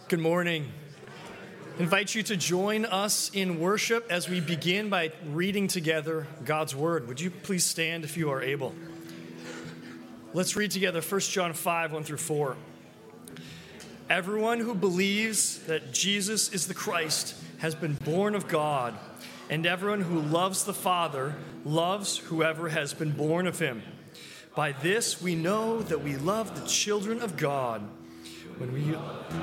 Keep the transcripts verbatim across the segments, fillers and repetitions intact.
Good morning. I invite you to join us in worship as we begin by reading together God's Word. Would you please stand if you are able? Let's read together First John five, one through four. Everyone who believes that Jesus is the Christ has been born of God, and everyone who loves the Father loves whoever has been born of him. By this we know that we love the children of God, when we...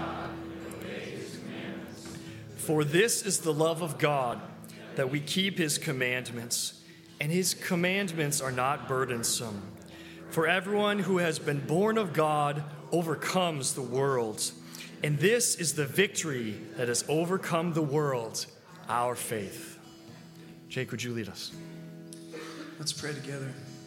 For this is the love of God, that we keep his commandments, and his commandments are not burdensome. For everyone who has been born of God overcomes the world, and this is the victory that has overcome the world, our faith. Jake, would you lead us? Let's pray together.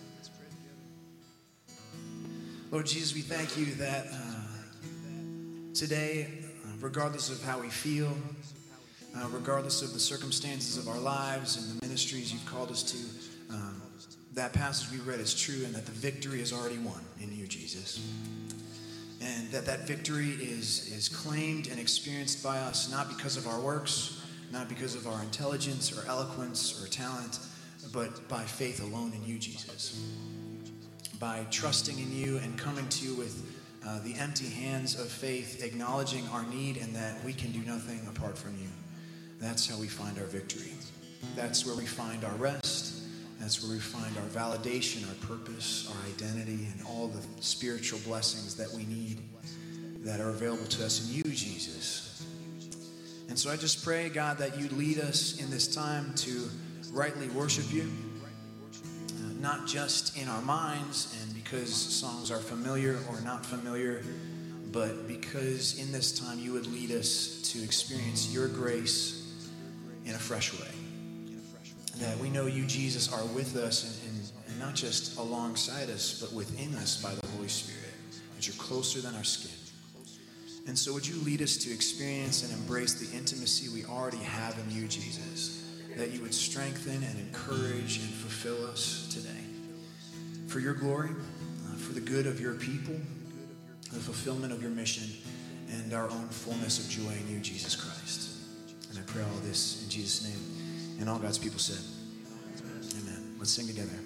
Lord Jesus, we thank you that uh, today, uh, regardless of how we feel, Uh, regardless of the circumstances of our lives and the ministries you've called us to, um, that passage we read is true, and that the victory is already won in you, Jesus. And that that victory is, is claimed and experienced by us, not because of our works, not because of our intelligence or eloquence or talent, but by faith alone in you, Jesus. By trusting in you and coming to you with uh, the empty hands of faith, acknowledging our need and that we can do nothing apart from you. That's how we find our victory. That's where we find our rest. That's where we find our validation, our purpose, our identity, and all the spiritual blessings that we need that are available to us in you, Jesus. And so I just pray, God, that you lead us in this time to rightly worship you, uh, not just in our minds and because songs are familiar or not familiar, but because in this time you would lead us to experience your grace in a fresh way. That we know you, Jesus, are with us and, and, and not just alongside us, but within us by the Holy Spirit. That you're closer than our skin. And so would you lead us to experience and embrace the intimacy we already have in you, Jesus. That you would strengthen and encourage and fulfill us today. For your glory, uh, for the good of your people, the fulfillment of your mission, and our own fullness of joy in you, Jesus Christ. And I pray all this in Jesus' name. And all God's people said, amen. Let's sing together.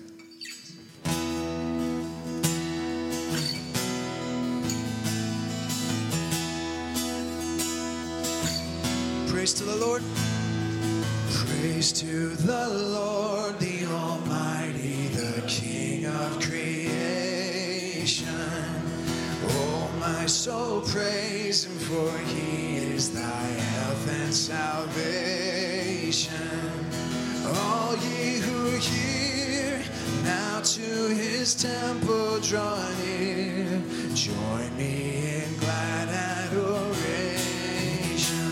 Praise to the Lord. Praise to the Lord, the Almighty, the King of creation. Oh, my soul, praise him, for he is thy health and salvation. All ye who hear, now to his temple draw near. Join me in glad adoration.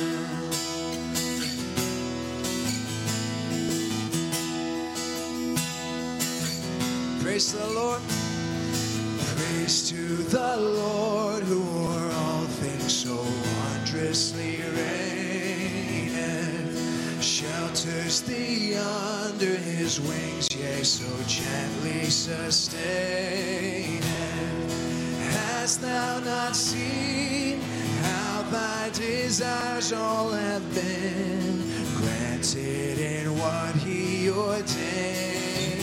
Praise the Lord. Praise to the Lord, who o'er all things so wondrously reigneth, shelters thee under his wings, yea, so gently sustaineth. Hast thou not seen how thy desires all have been granted in what he ordained?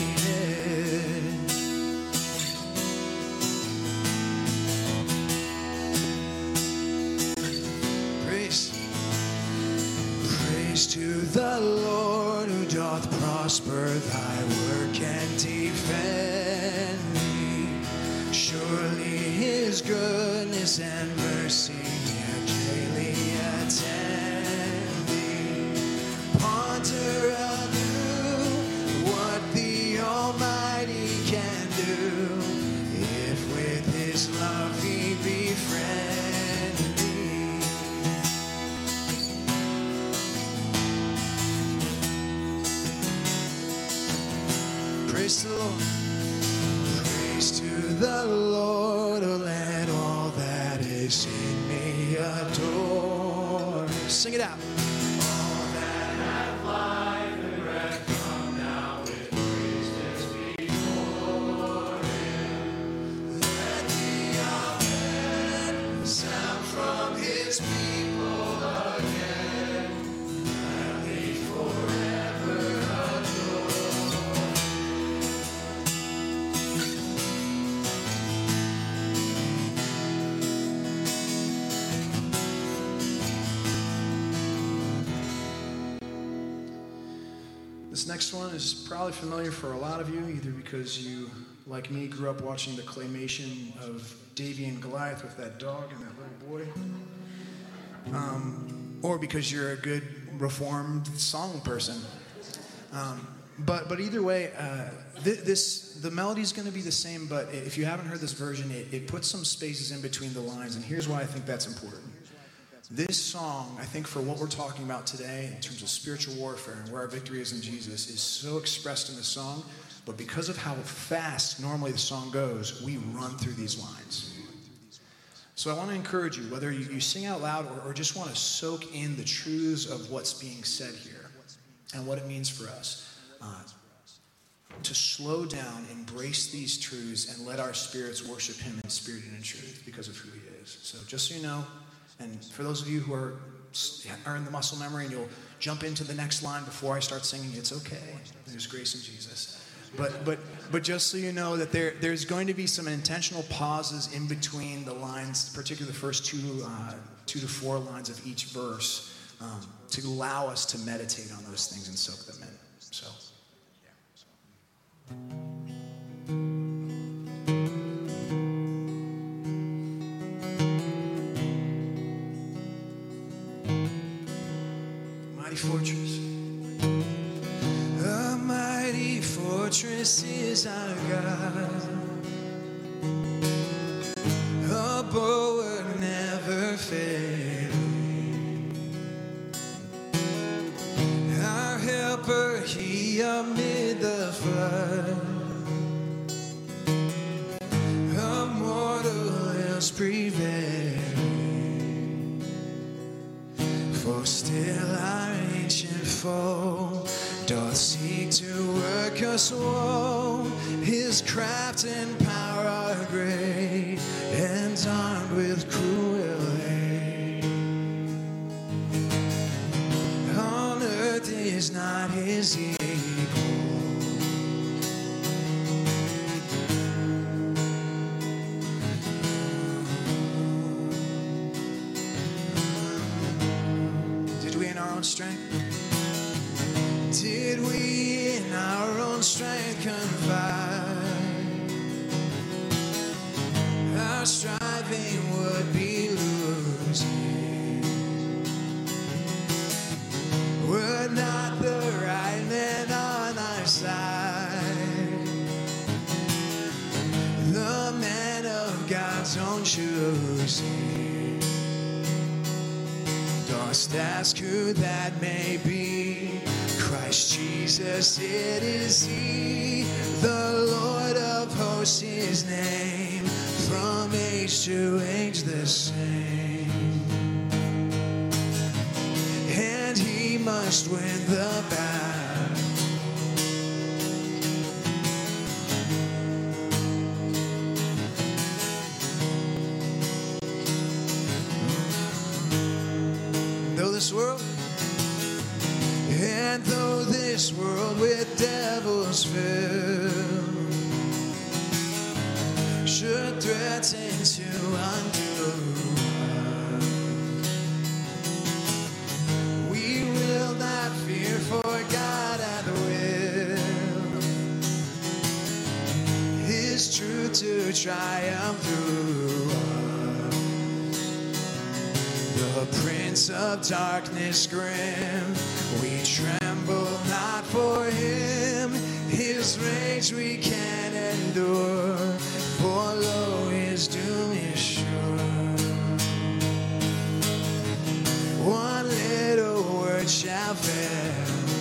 To the Lord, who doth prosper thy work and defend thee. Surely his goodness and mercy yet daily attend thee. Ponder anew what the Almighty can do, if with his love he befriend. Praise the Lord. Praise to the Lord, oh, let all that is in me adore. Sing it out. All that hath life and breath, come now with praises before him. Let the amen sound from his people. This next one is probably familiar for a lot of you, either because you, like me, grew up watching the claymation of Davy and Goliath with that dog and that little boy, um, or because you're a good Reformed song person. Um, but but either way, uh, th- this the melody's going to be the same. But if you haven't heard this version, it, it puts some spaces in between the lines, and here's why I think that's important. This song, I think, for what we're talking about today in terms of spiritual warfare and where our victory is in Jesus, is so expressed in the song. But because of how fast normally the song goes, we run through these lines. So I want to encourage you, whether you, you sing out loud or, or just want to soak in the truths of what's being said here and what it means for us, uh, to slow down, embrace these truths, and let our spirits worship him in spirit and in truth because of who he is. So just so you know, and for those of you who are, are in the muscle memory and you'll jump into the next line before I start singing, it's okay. There's grace in Jesus. But but but just so you know that there there's going to be some intentional pauses in between the lines, particularly the first two uh, two to four lines of each verse, um, to allow us to meditate on those things and soak them in. So, yeah. Mighty fortress. A mighty fortress is our God. A bulwark never failing. Our helper, he amid the flood. A mortal else prevailing. For still our ancient foe doth seek to work us woe. His craft and power are great, and armed with cruel hate. On earth is not his equal. Did we in our own strength? Did we in our own strength confide? Our striving would be losing. Were not the right men on our side, the men of God's own choosing. Dost ask who that may be? Christ Jesus, it is he, the Lord of hosts, his name, from age to age the same. And he must win the battle. Though this world And though this world with devils filled should threaten to undo us, we will not fear, for God hath willed his truth to triumph through us. The prince of darkness grim, we tremble not for him. His rage we can endure, for lo, his doom is sure. One little word shall fail.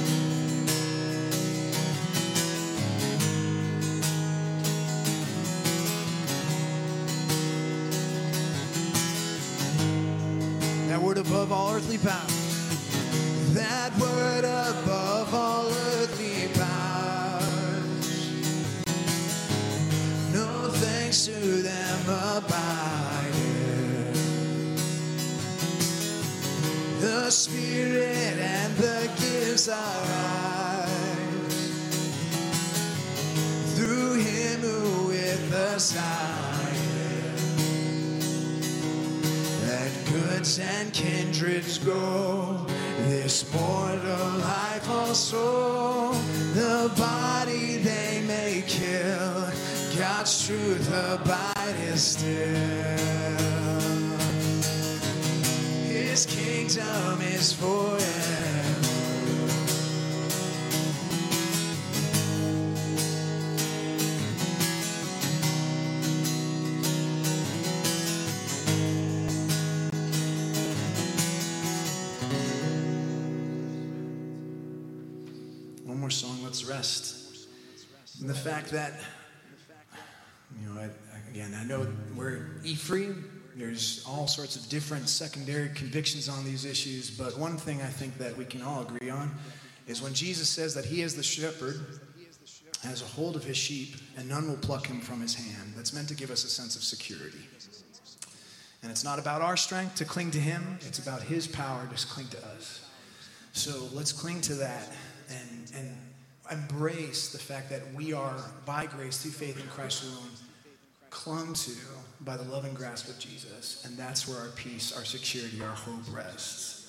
That word above all earthly power. That word above all earthly powers. No thanks to them abideth. The Spirit and the gifts are ours. Through him who with us abideth. That good Birds and kindreds go, this mortal life also, the body they may kill, God's truth abides still. His kingdom is forever. One more song, let's rest. And the fact that, you know, I, again, I know we're E-free. There's all sorts of different secondary convictions on these issues, but one thing I think that we can all agree on is when Jesus says that he is the shepherd, has a hold of his sheep, and none will pluck him from his hand. That's meant to give us a sense of security. And it's not about our strength to cling to him, it's about his power to cling to us. So let's cling to that and, and embrace the fact that we are, by grace, through faith in Christ alone, clung to by the love and grasp of Jesus. And that's where our peace, our security, our hope rests.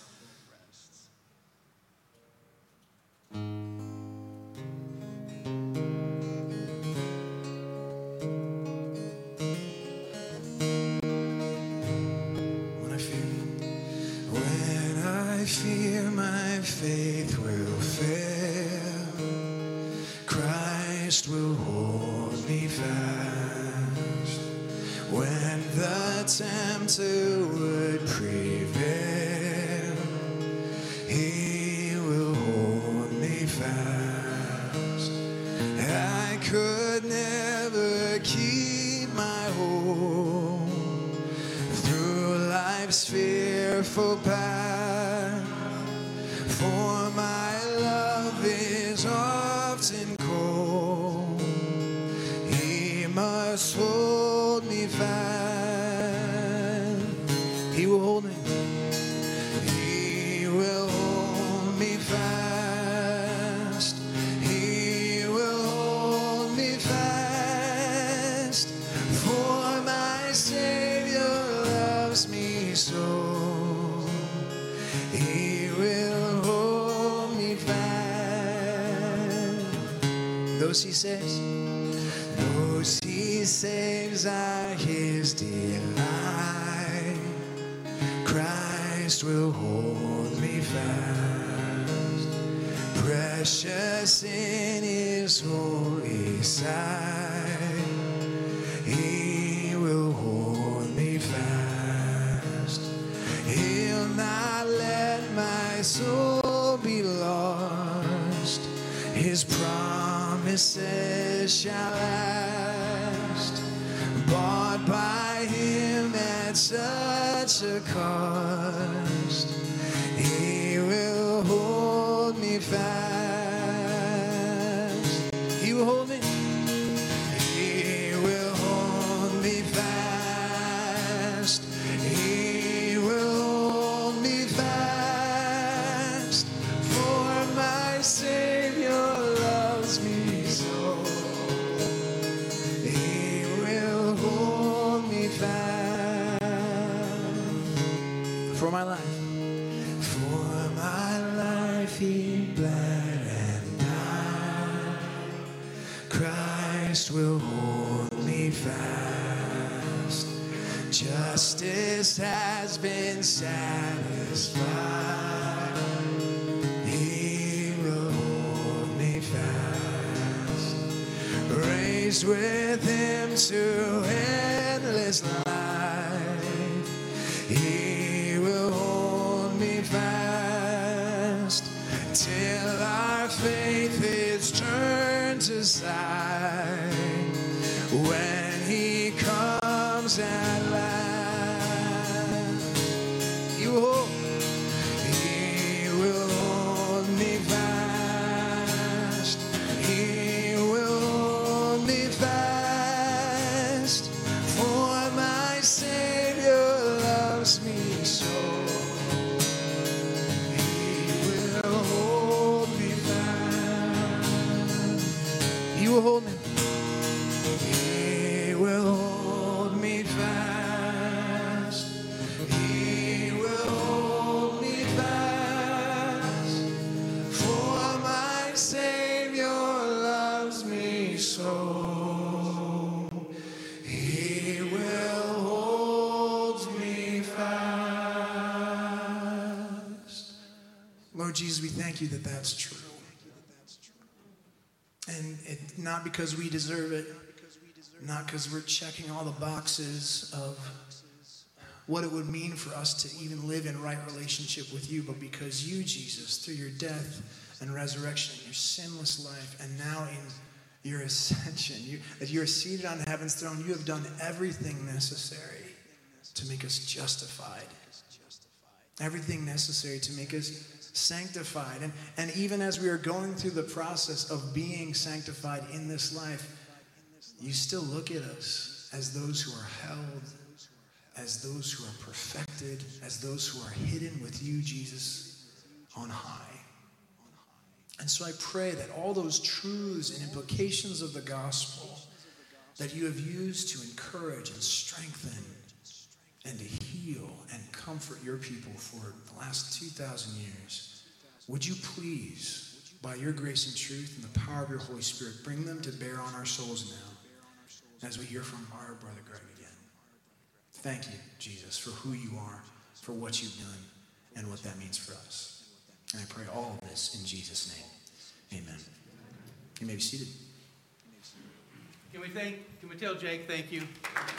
When I fear, when I fear my faith will fail, Christ will hold me fast. When the tempter would prevail, he will hold me fast. I could never keep my hold through life's fearful path, for my love is often cold. He must hold me fast. He will hold me. He will hold me fast. He will hold me fast. For my Savior loves me so. He will hold me fast. Those he saves, those he saves are his delight. Christ will hold me fast. Precious in his holy sight, he will hold me fast. He'll not let my soul be lost. His promises shall last. Bought by him at such a cost, he will hold me fast. He will hold me. He will hold me fast. He will hold me fast. For my Savior loves me so. He will hold me fast. For my life. For my life he bled and died. Christ will hold me fast. Justice has been satisfied. He will hold me fast. Raised with him to endless life. He will hold me fast till our faith is turned to sight. When he comes at last, he will hold, he will hold me fast. He will hold me fast. For my Savior loves me so. He will hold me fast. He will hold me. He will hold me fast. steadfast. Lord Jesus, we thank you that that's true. And it, not because we deserve it, not because we're checking all the boxes of what it would mean for us to even live in right relationship with you, but because you, Jesus, through your death and resurrection, your sinless life, and now in your ascension, you, that you are seated on heaven's throne, you have done everything necessary to make us justified. Everything necessary to make us sanctified. And, and even as we are going through the process of being sanctified in this life, you still look at us as those who are held, as those who are perfected, as those who are hidden with you, Jesus, on high. And so I pray that all those truths and implications of the gospel that you have used to encourage and strengthen and to heal and comfort your people for the last two thousand years, would you please, by your grace and truth and the power of your Holy Spirit, bring them to bear on our souls now as we hear from our brother Greg again. Thank you, Jesus, for who you are, for what you've done, and what that means for us. And I pray all of this in Jesus' name. Amen. You may be seated. Can we thank, can we tell Jake thank you?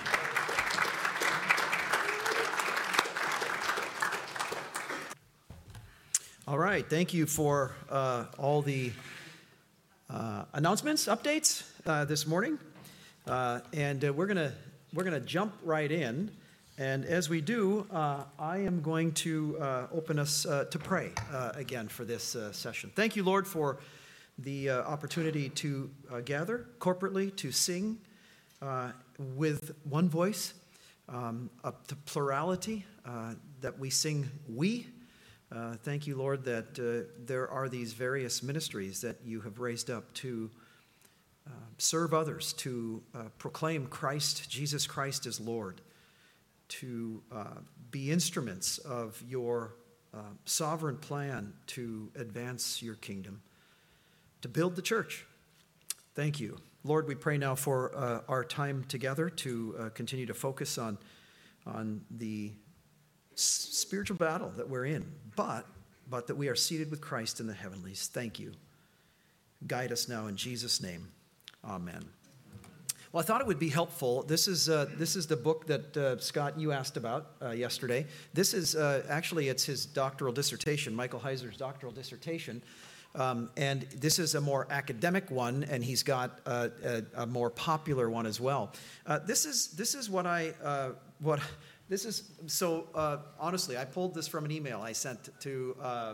All right, thank you for uh, all the uh, announcements, updates uh, this morning. Uh, and uh, we're gonna we're gonna jump right in. And as we do, uh, I am going to uh, open us uh, to pray uh, again for this uh, session. Thank you, Lord, for the uh, opportunity to uh, gather corporately, to sing uh, with one voice, um, up to plurality, uh, that we sing we. Uh, thank you, Lord, that uh, there are these various ministries that you have raised up to uh, serve others, to uh, proclaim Christ, Jesus Christ as Lord, to uh, be instruments of your uh, sovereign plan to advance your kingdom, to build the church. Thank you. Lord, we pray now for uh, our time together to uh, continue to focus on, on the s- spiritual battle that we're in, but, but that we are seated with Christ in the heavenlies. Thank you. Guide us now in Jesus' name. Amen. Well, I thought it would be helpful. This is uh, this is the book that uh, Scott, you asked about uh, yesterday. This is uh, actually, it's his doctoral dissertation, Michael Heiser's doctoral dissertation. Um, and this is a more academic one, and he's got uh, a, a more popular one as well. Uh, this is this is what I uh, what this is. So uh, honestly, I pulled this from an email I sent to uh,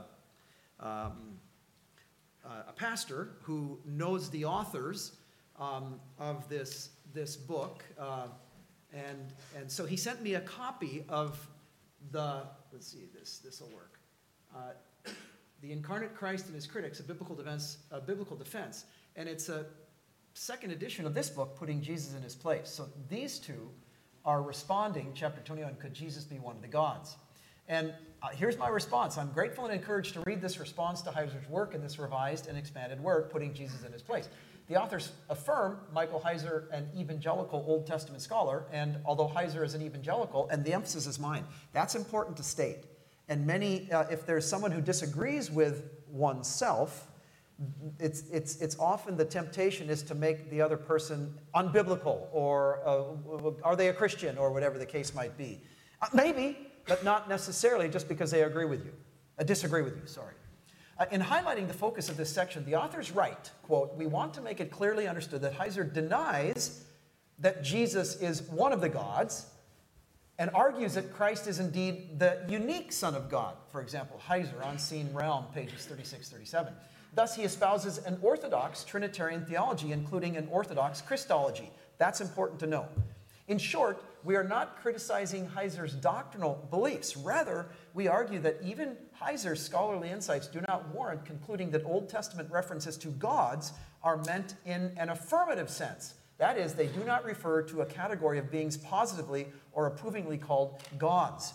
um, uh, a pastor who knows the authors Um, of this this book, uh, and and so he sent me a copy of the, let's see, this this will work, uh, The Incarnate Christ and His Critics, a biblical defense, a biblical defense, and it's a second edition of this book, Putting Jesus in His Place. So these two are responding, chapter twenty-one, could Jesus be one of the gods? And uh, here's my response. I'm grateful and encouraged to read this response to Heiser's work in this revised and expanded work, Putting Jesus in His Place. The authors affirm Michael Heiser, an evangelical Old Testament scholar, and although Heiser is an evangelical, and the emphasis is mine, that's important to state. And many, uh, if there's someone who disagrees with oneself, it's it's it's often the temptation is to make the other person unbiblical, or uh, are they a Christian, or whatever the case might be. Uh, maybe, but not necessarily just because they agree with you, uh, disagree with you. Sorry. Uh, in highlighting the focus of this section, the authors write, quote, "We want to make it clearly understood that Heiser denies that Jesus is one of the gods and argues that Christ is indeed the unique Son of God." For example, Heiser, Unseen Realm, pages thirty-six, thirty-seven. Thus, he espouses an orthodox Trinitarian theology, including an orthodox Christology. That's important to know. In short, we are not criticizing Heiser's doctrinal beliefs. Rather, we argue that even Heiser's scholarly insights do not warrant concluding that Old Testament references to gods are meant in an affirmative sense. That is, they do not refer to a category of beings positively or approvingly called gods.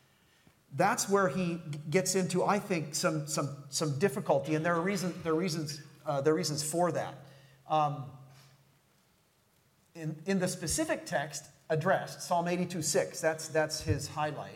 That's where he gets into, I think, some some some difficulty, and there are reasons there are reasons uh, there are reasons for that. Um, in in the specific text addressed, Psalm eighty-two six, that's that's his highlight.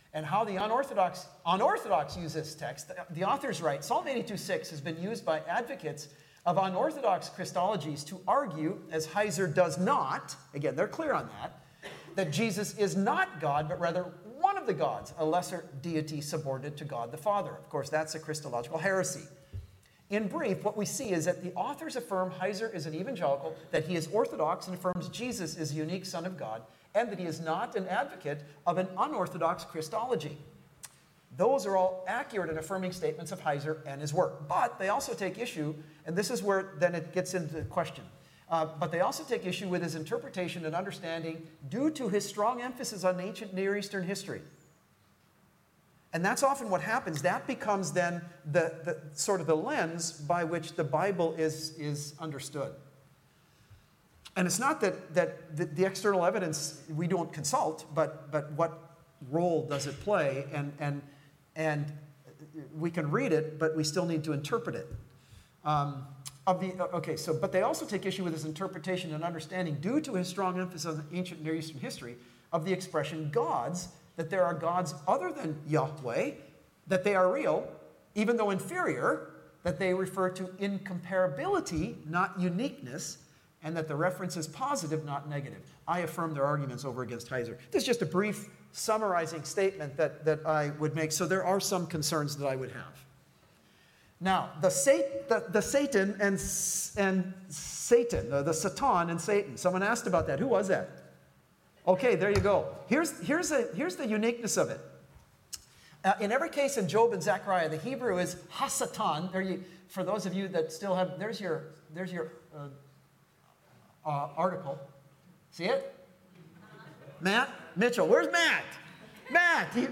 and how the unorthodox, unorthodox use this text. The, the authors write, Psalm eighty-two six has been used by advocates of unorthodox Christologies to argue, as Heiser does not, again, they're clear on that, that Jesus is not God, but rather one of the gods, a lesser deity subordinate to God the Father. Of course, that's a Christological heresy. In brief, what we see is that the authors affirm Heiser is an evangelical, that he is orthodox and affirms Jesus is a unique Son of God, and that he is not an advocate of an unorthodox Christology. Those are all accurate and affirming statements of Heiser and his work. But they also take issue, and this is where then it gets into question, uh, but they also take issue with his interpretation and understanding due to his strong emphasis on ancient Near Eastern history. And that's often what happens. That becomes then the, the sort of the lens by which the Bible is, is understood. And it's not that, that the, the external evidence we don't consult, but, but what role does it play? And, and, and we can read it, but we still need to interpret it. Um, of the, okay, so, but they also take issue with his interpretation and understanding due to his strong emphasis on ancient Near Eastern history of the expression gods, that there are gods other than Yahweh, that they are real, even though inferior, that they refer to incomparability, not uniqueness, and that the reference is positive, not negative. I affirm their arguments over against Heiser. This is just a brief summarizing statement that, that I would make, so there are some concerns that I would have. Now, the, Sat- the, the Satan and, and Satan, uh, the Satan and Satan. Someone asked about that. Who was that? Okay, there you go. Here's, here's, a, here's the uniqueness of it. Uh, in every case in Job and Zechariah, the Hebrew is Hasatan. There you, for those of you that still have, there's your, there's your uh, uh, article. See it? Matt? Mitchell. Where's Matt? Matt! He,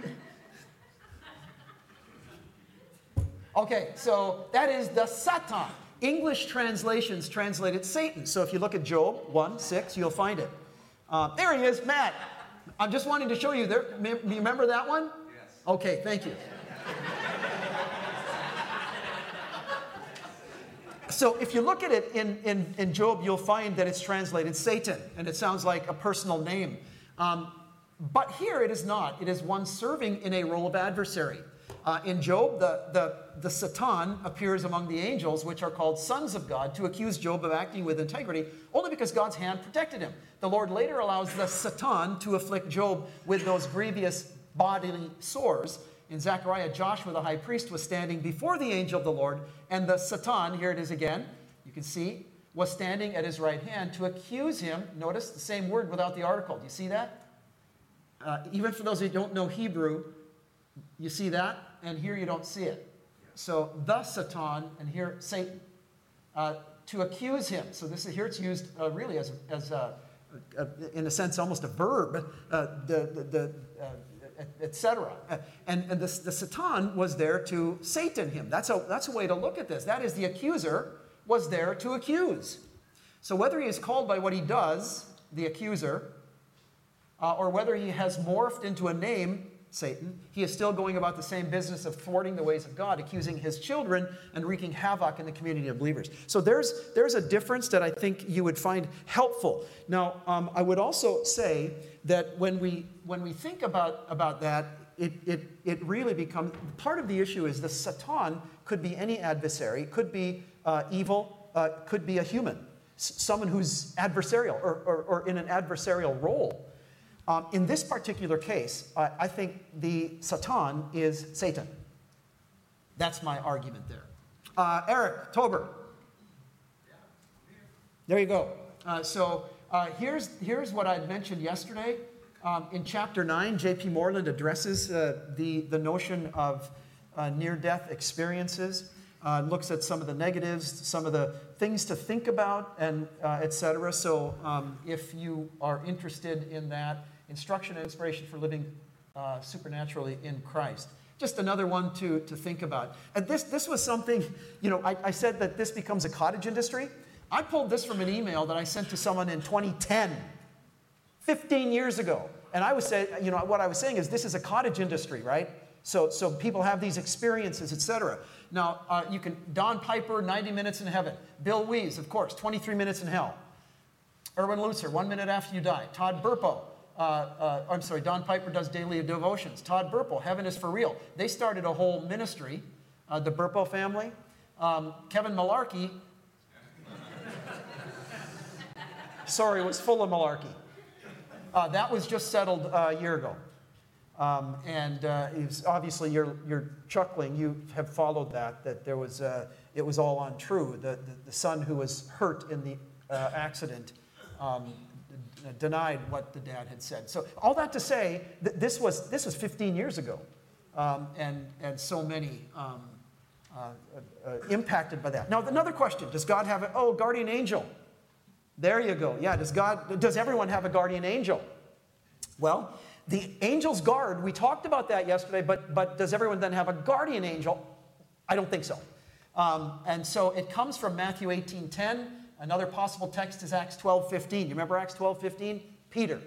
okay, so that is the Satan. English translations translate it Satan. So if you look at Job one six, you'll find it. Uh, there he is, Matt. I'm just wanting to show you. There, you remember that one? Yes. Okay, thank you. So if you look at it in, in, in Job, you'll find that it's translated Satan, and it sounds like a personal name. Um, but here it is not. It is one serving in a role of adversary. Uh, in Job, the, the, the Satan appears among the angels, which are called sons of God, to accuse Job of acting with integrity, only because God's hand protected him. The Lord later allows the Satan to afflict Job with those grievous bodily sores. In Zechariah, Joshua, the high priest, was standing before the angel of the Lord, and the Satan, here it is again, you can see, was standing at his right hand to accuse him. Notice the same word without the article. Do you see that? Uh, even for those who don't know Hebrew, you see that? And here you don't see it. So the Satan, and here Satan, uh, to accuse him. So this is here it's used uh, really as, as a, a, in a sense, almost a verb, uh, the, the, the uh, et cetera. Uh, and and the, the Satan was there to Satan him. That's a, that's a way to look at this. That is, the accuser was there to accuse. So whether he is called by what he does, the accuser, uh, or whether he has morphed into a name, Satan, he is still going about the same business of thwarting the ways of God, accusing his children and wreaking havoc in the community of believers. So there's, there's a difference that I think you would find helpful. Now, um, I would also say that when we, when we think about, about that, it, it, it really becomes, part of the issue is the Satan could be any adversary, could be uh, evil, uh, could be a human, s- someone who's adversarial or, or, or in an adversarial role. Um, in this particular case, uh, I think the Satan is Satan. That's my argument there. Uh, Eric Tober. There you go. Uh, so uh, here's, here's what I'd mentioned yesterday. Um, in chapter nine, J P Moreland addresses uh, the, the notion of uh, near-death experiences, uh, looks at some of the negatives, some of the things to think about, and uh, et cetera. So um, if you are interested in that, instruction and inspiration for living uh, supernaturally in Christ. Just another one to, to think about. And this, this was something, you know, I, I said that this becomes a cottage industry. I pulled this from an email that I sent to someone in twenty ten, fifteen years ago. And I was saying, you know, what I was saying is this is a cottage industry, right? So, so people have these experiences, et cetera. Now, uh, you can, Don Piper, ninety minutes in heaven. Bill Wees, of course, twenty-three minutes in hell. Erwin Lutzer, one minute after you die. Todd Burpo, uh, uh, I'm sorry, Don Piper does daily devotions. Todd Burpo, Heaven is for Real. They started a whole ministry, uh, the Burpo family. Um, Kevin Malarkey, sorry, was full of malarkey. Uh, that was just settled uh, a year ago. Um, and uh, it's obviously you're, you're chuckling. You have followed that, that there was, uh, it was all untrue. The, the, the son who was hurt in the uh, accident um, d- denied what the dad had said. So all that to say, th- this was this was fifteen years ago. Um, and, and so many um, uh, uh, impacted by that. Now, another question, does God have a, oh, guardian angel? There you go. Yeah, does God, does everyone have a guardian angel? Well, the angel's guard, we talked about that yesterday, but, but does everyone then have a guardian angel? I don't think so. Um, and so it comes from Matthew eighteen ten. Another possible text is Acts twelve fifteen. You remember Acts twelve fifteen? Peter.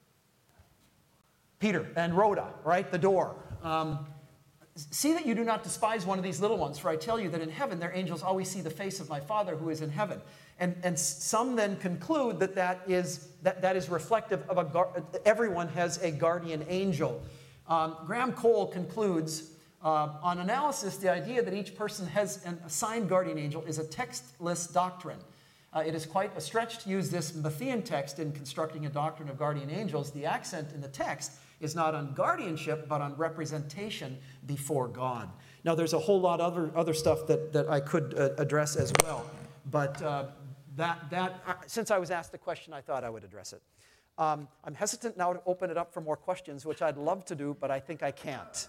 Peter and Rhoda, right? The door. Um, see that you do not despise one of these little ones, for I tell you that in heaven their angels always see the face of my Father who is in heaven. And, and some then conclude that that is, that, that is reflective of a gar- everyone has a guardian angel. Um, Graham Cole concludes, uh, on analysis, the idea that each person has an assigned guardian angel is a textless doctrine. Uh, it is quite a stretch to use this Matthean text in constructing a doctrine of guardian angels. The accent in the text is not on guardianship, but on representation before God. Now, there's a whole lot of other, other stuff that, that I could uh, address as well. But uh, that, that uh, since I was asked the question, I thought I would address it. Um, I'm hesitant now to open it up for more questions, which I'd love to do, but I think I can't.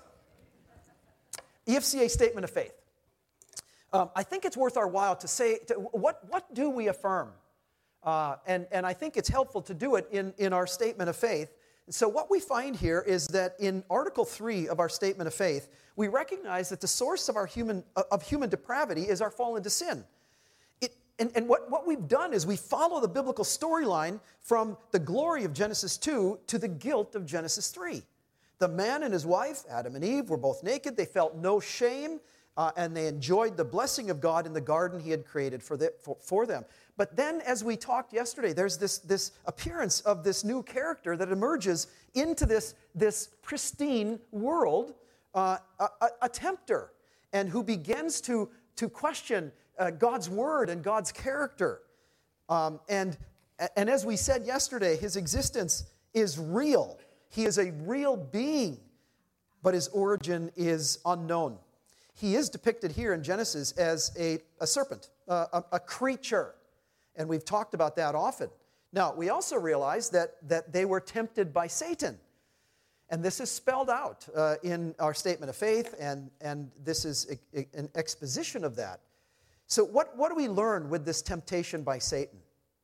E F C A Statement of Faith. Um, I think it's worth our while to say, to, what, what do we affirm? Uh, and, and I think it's helpful to do it in, in our Statement of Faith. So what we find here is that in Article three of our Statement of Faith, we recognize that the source of our human of human depravity is our fall into sin. It, and and what, what we've done is we follow the biblical storyline from the glory of Genesis two to the guilt of Genesis three. The man and his wife, Adam and Eve, were both naked. They felt no shame, uh, and they enjoyed the blessing of God in the garden he had created for, the, for, for them. But then, as we talked yesterday, there's this, this appearance of this new character that emerges into this, this pristine world, uh, a, a tempter, and who begins to, to question uh, God's word and God's character. Um, and, and as we said yesterday, his existence is real. He is a real being, but his origin is unknown. He is depicted here in Genesis as a, a serpent, uh, a, a creature. And we've talked about that often. Now, we also realize that, that they were tempted by Satan. And this is spelled out uh, in our Statement of Faith, and, and this is a, a, an exposition of that. So what, what do we learn with this temptation by Satan?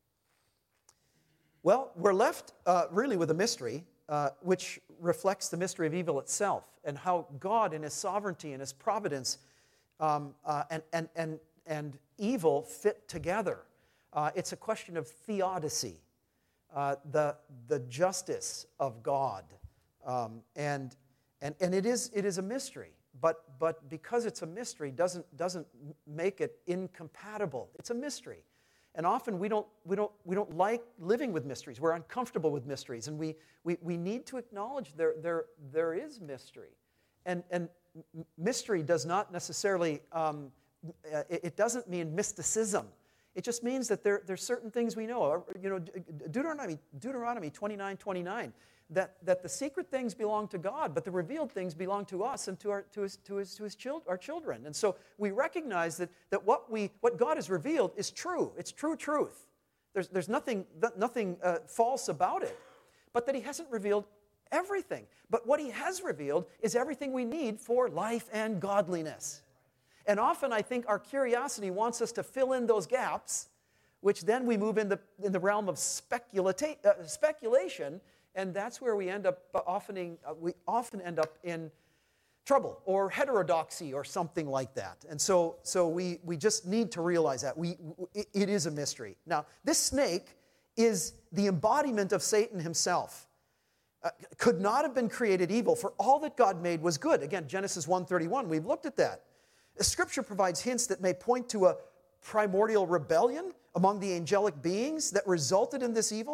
Well, we're left uh, really with a mystery, uh, which reflects the mystery of evil itself, and how God in his sovereignty and his providence um, uh, and, and, and, and evil fit together. Uh, it's a question of theodicy, uh, the, the justice of God. Um, and and, and it, is, it is a mystery, but, but because it's a mystery doesn't, doesn't make it incompatible. It's a mystery. And often we don't, we don't, we don't like living with mysteries. We're uncomfortable with mysteries, and we, we, we need to acknowledge there, there, there is mystery. And, and mystery does not necessarily, um, it, it doesn't mean mysticism. It just means that there, there's certain things we know. You know, Deuteronomy, Deuteronomy twenty-nine twenty-nine, that, that the secret things belong to God, but the revealed things belong to us and to our to his to his to his chil- our children. And so we recognize that, that what we what God has revealed is true. It's true truth. There's there's nothing nothing uh, false about it, but that he hasn't revealed everything. But what he has revealed is everything we need for life and godliness. And often I think our curiosity wants us to fill in those gaps, which then we move in the, in the realm of speculata- uh, speculation, and that's where we end up uh, often, uh, we often end up in trouble or heterodoxy or something like that. And so, so we, we just need to realize that. We, it, it is a mystery. Now, this snake is the embodiment of Satan himself. Uh, could not have been created evil, for all that God made was good. Again, Genesis one thirty-one, we've looked at that. Scripture provides hints that may point to a primordial rebellion among the angelic beings that resulted in this evil.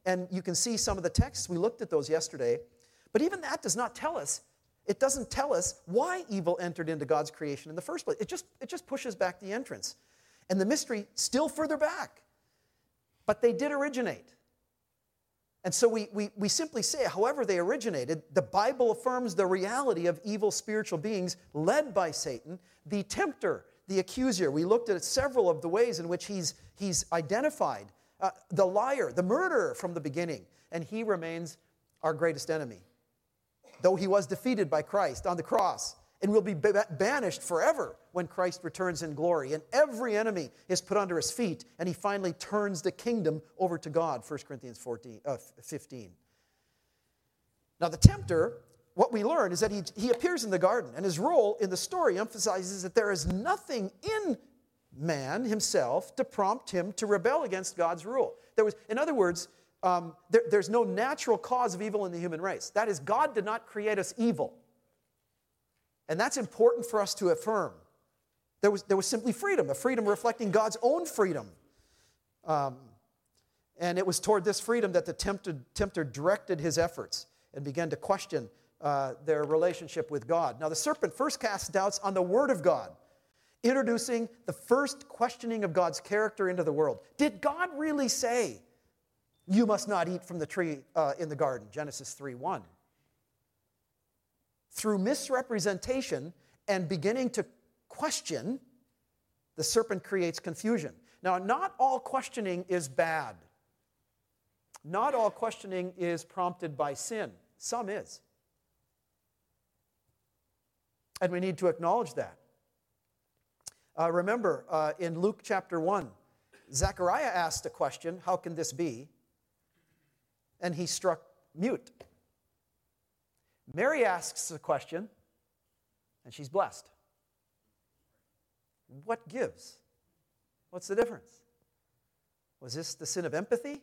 And you can see some of the texts. We looked at those yesterday. But even that does not tell us, it doesn't tell us why evil entered into God's creation in the first place. It just, it just pushes back the entrance. And the mystery still further back. But they did originate. And so we, we, we simply say, however they originated, the Bible affirms the reality of evil spiritual beings led by Satan, the tempter, the accuser. We looked at several of the ways in which he's, he's identified. Uh, the liar, the murderer from the beginning. And he remains our greatest enemy. Though he was defeated by Christ on the cross and will be banished forever when Christ returns in glory. And every enemy is put under his feet, and he finally turns the kingdom over to God, First Corinthians fourteen, uh, fifteen. Now the tempter, what we learn is that he, he appears in the garden, and his role in the story emphasizes that there is nothing in man himself to prompt him to rebel against God's rule. There was, in other words, um, there, there's no natural cause of evil in the human race. That is, God did not create us evil. And that's important for us to affirm. There was, there was simply freedom, a freedom reflecting God's own freedom. Um, and it was toward this freedom that the tempted, tempter directed his efforts and began to question uh, their relationship with God. Now, the serpent first casts doubts on the Word of God, introducing the first questioning of God's character into the world. Did God really say, you must not eat from the tree uh, in the garden? Genesis three one. Through misrepresentation and beginning to question, the serpent creates confusion. Now, not all questioning is bad. Not all questioning is prompted by sin. Some is. And we need to acknowledge that. Uh, remember, uh, in Luke chapter one, Zechariah asked a question, how can this be? And he struck mute. Mary asks a question, and she's blessed. What gives? What's the difference? Was this the sin of empathy?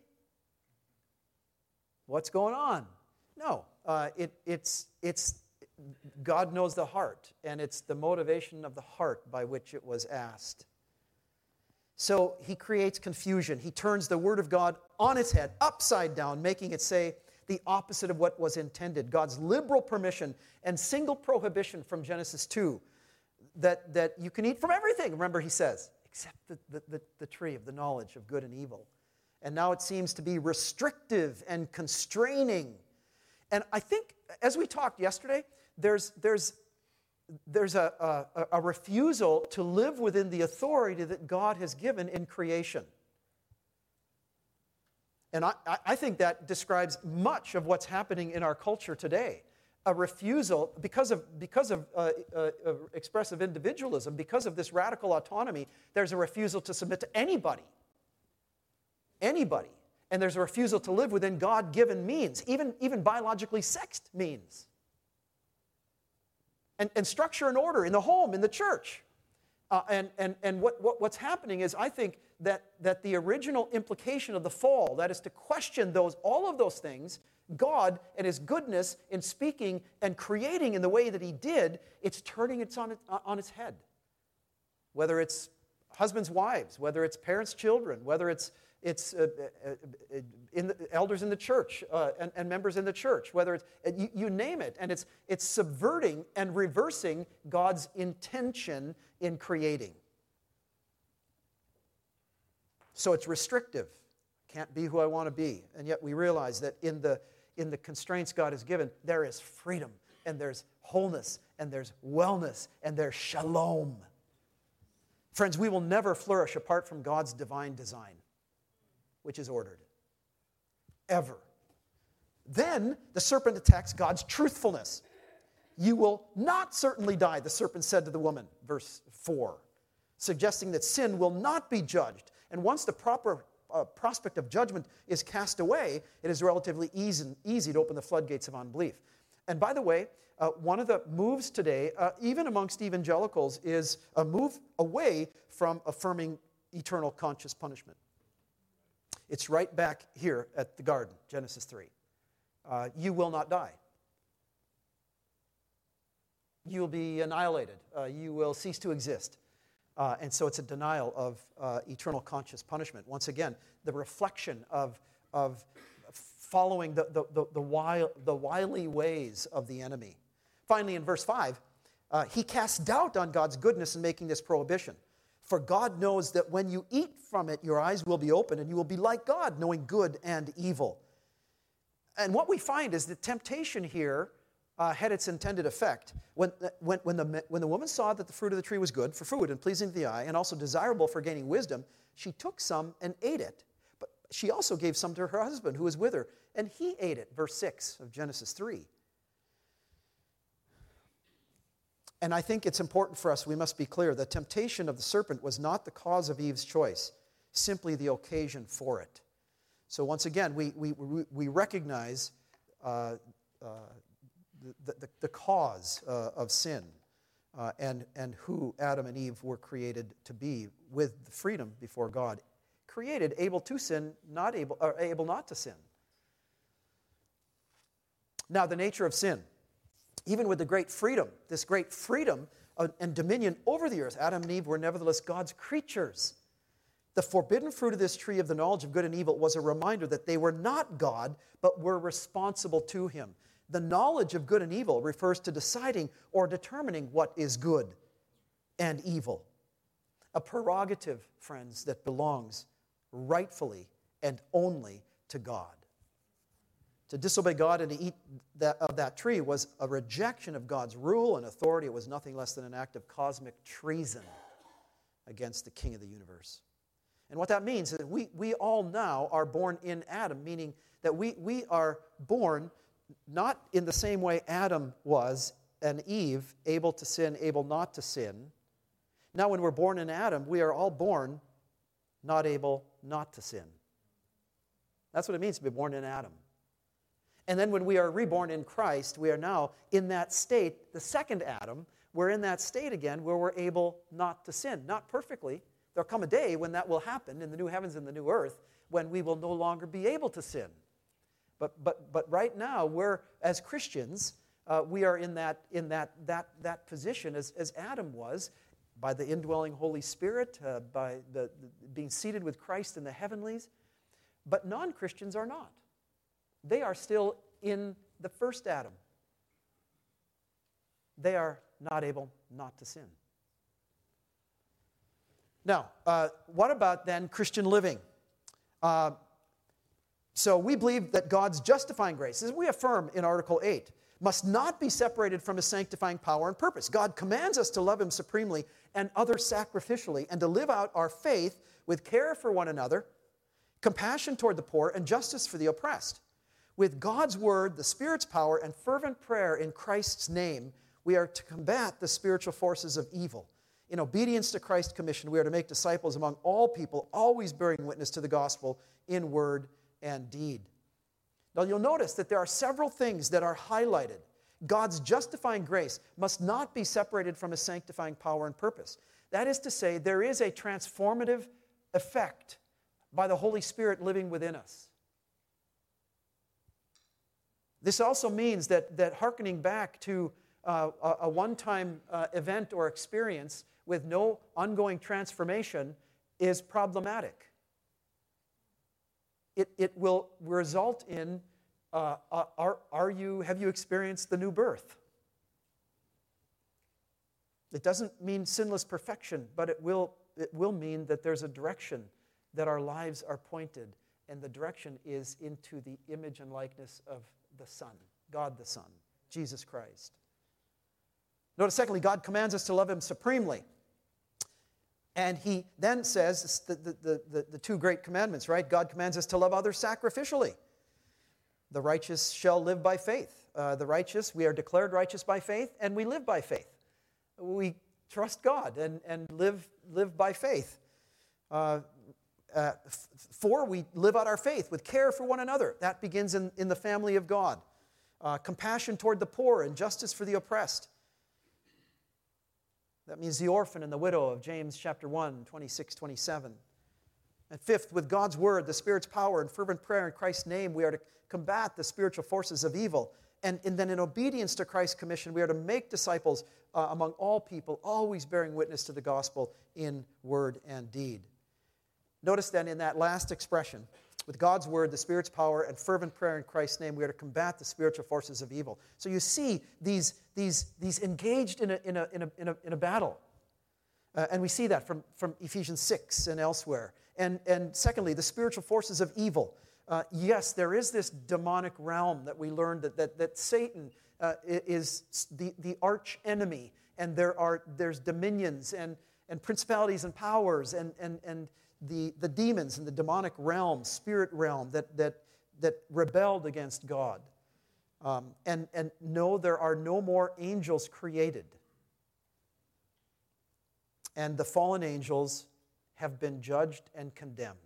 What's going on? No, uh, it, it's, it's God knows the heart, and it's the motivation of the heart by which it was asked. So he creates confusion. He turns the Word of God on its head, upside down, making it say the opposite of what was intended. God's liberal permission and single prohibition from Genesis two that, that you can eat from everything, remember he says, except the, the, the, the tree of the knowledge of good and evil. And now it seems to be restrictive and constraining. And I think, as we talked yesterday, there's, there's, there's a, a, a refusal to live within the authority that God has given in creation. And I, I think that describes much of what's happening in our culture today. A refusal, because of, because of uh, uh, uh, expressive individualism, because of this radical autonomy, there's a refusal to submit to anybody. Anybody. And there's a refusal to live within God-given means, even, even biologically sexed means. And, and structure and order in the home, in the church. Uh, and and, and what, what, what's happening is, I think, that, that the original implication of the fall, that is to question those, all of those things, God and His goodness in speaking and creating in the way that He did, it's turning it on, it, on its head. Whether it's husbands, wives, whether it's parents, children, whether it's it's uh, uh, in the, elders in the church uh, and, and members in the church, whether it's, you, you name it, and it's, it's subverting and reversing God's intention in creating. So it's restrictive. Can't be who I want to be. And yet we realize that in the, in the constraints God has given, there is freedom, and there's wholeness, and there's wellness, and there's shalom. Friends, we will never flourish apart from God's divine design, which is ordered. Ever. Then the serpent attacks God's truthfulness. You will not certainly die, the serpent said to the woman, verse four, suggesting that sin will not be judged. And once the proper uh, prospect of judgment is cast away, it is relatively easy, easy to open the floodgates of unbelief. And by the way, uh, one of the moves today, uh, even amongst evangelicals, is a move away from affirming eternal conscious punishment. It's right back here at the garden, Genesis three. Uh, you will not die. You will be annihilated. Uh, you will cease to exist. Uh, and so it's a denial of uh, eternal conscious punishment. Once again, the reflection of, of following the, the, the, the, wile, the wily ways of the enemy. Finally, in verse five, uh, he casts doubt on God's goodness in making this prohibition. For God knows that when you eat from it, your eyes will be open, and you will be like God, knowing good and evil. And what we find is that temptation here uh, had its intended effect. When, when, when, the, when the woman saw that the fruit of the tree was good for food and pleasing to the eye, and also desirable for gaining wisdom, she took some and ate it. But she also gave some to her husband who was with her, and he ate it. Verse six of Genesis three. And I think it's important for us, we must be clear, the temptation of the serpent was not the cause of Eve's choice, simply the occasion for it. So once again, we, we, we recognize uh, uh, the, the, the cause uh, of sin uh, and, and who Adam and Eve were created to be with the freedom before God. Created, able to sin, not able, or able not to sin. Now, the nature of sin. Even with the great freedom, this great freedom and dominion over the earth, Adam and Eve were nevertheless God's creatures. The forbidden fruit of this tree of the knowledge of good and evil was a reminder that they were not God, but were responsible to Him. The knowledge of good and evil refers to deciding or determining what is good and evil. A prerogative, friends, that belongs rightfully and only to God. To disobey God and to eat that, of that tree was a rejection of God's rule and authority. It was nothing less than an act of cosmic treason against the King of the universe. And what that means is that we, we all now are born in Adam, meaning that we, we are born not in the same way Adam was and Eve, able to sin, able not to sin. Now when we're born in Adam, we are all born not able not to sin. That's what it means to be born in Adam. And then when we are reborn in Christ, we are now in that state, the second Adam, we're in that state again where we're able not to sin. Not perfectly. There'll come a day when that will happen in the new heavens and the new earth, when we will no longer be able to sin. But but but right now, we're, as Christians, uh, we are in that in that that that position as, as Adam was, by the indwelling Holy Spirit, uh, by the, the being seated with Christ in the heavenlies. But non-Christians are not. They are still in the first Adam. They are not able not to sin. Now, uh, what about then Christian living? Uh, so we believe that God's justifying grace, as we affirm in Article eight, must not be separated from His sanctifying power and purpose. God commands us to love Him supremely and others sacrificially, and to live out our faith with care for one another, compassion toward the poor, and justice for the oppressed. With God's word, the Spirit's power, and fervent prayer in Christ's name, we are to combat the spiritual forces of evil. In obedience to Christ's commission, we are to make disciples among all people, always bearing witness to the gospel in word and deed. Now you'll notice that there are several things that are highlighted. God's justifying grace must not be separated from His sanctifying power and purpose. That is to say, there is a transformative effect by the Holy Spirit living within us. This also means that, that hearkening back to uh, a, a one-time uh, event or experience with no ongoing transformation is problematic. It, it will result in, uh, are, are you, have you experienced the new birth? It doesn't mean sinless perfection, but it will, it will mean that there's a direction that our lives are pointed, and the direction is into the image and likeness of the Son, God the Son, Jesus Christ. Notice, secondly, God commands us to love Him supremely. And He then says, the, the, the, the two great commandments, right? God commands us to love others sacrificially. The righteous shall live by faith. Uh, the righteous, we are declared righteous by faith, and we live by faith. We trust God and, and live, live by faith. Uh, Uh, f- four, we live out our faith with care for one another. That begins in, in the family of God. Uh, compassion toward the poor and justice for the oppressed. That means the orphan and the widow of James chapter one, twenty-six, twenty-seven. And fifth, with God's word, the Spirit's power, and fervent prayer in Christ's name, we are to combat the spiritual forces of evil. And, and then in obedience to Christ's commission, we are to make disciples uh, among all people, always bearing witness to the gospel in word and deed. Notice then in that last expression, With God's word, the Spirit's power, and fervent prayer in Christ's name, we are to combat the spiritual forces of evil. So you see these, these, these engaged in a, in a, in a, in a, in a battle. Uh, and we see that from, from Ephesians six and elsewhere. And, and secondly, the spiritual forces of evil. Uh, yes, there is this demonic realm that we learned that, that, that Satan uh, is the, the arch enemy. And there are there's dominions and, and principalities and powers and, and, and the, the demons in the demonic realm, spirit realm, that, that, that rebelled against God. Um, and, and no, there are no more angels created. And the fallen angels have been judged and condemned.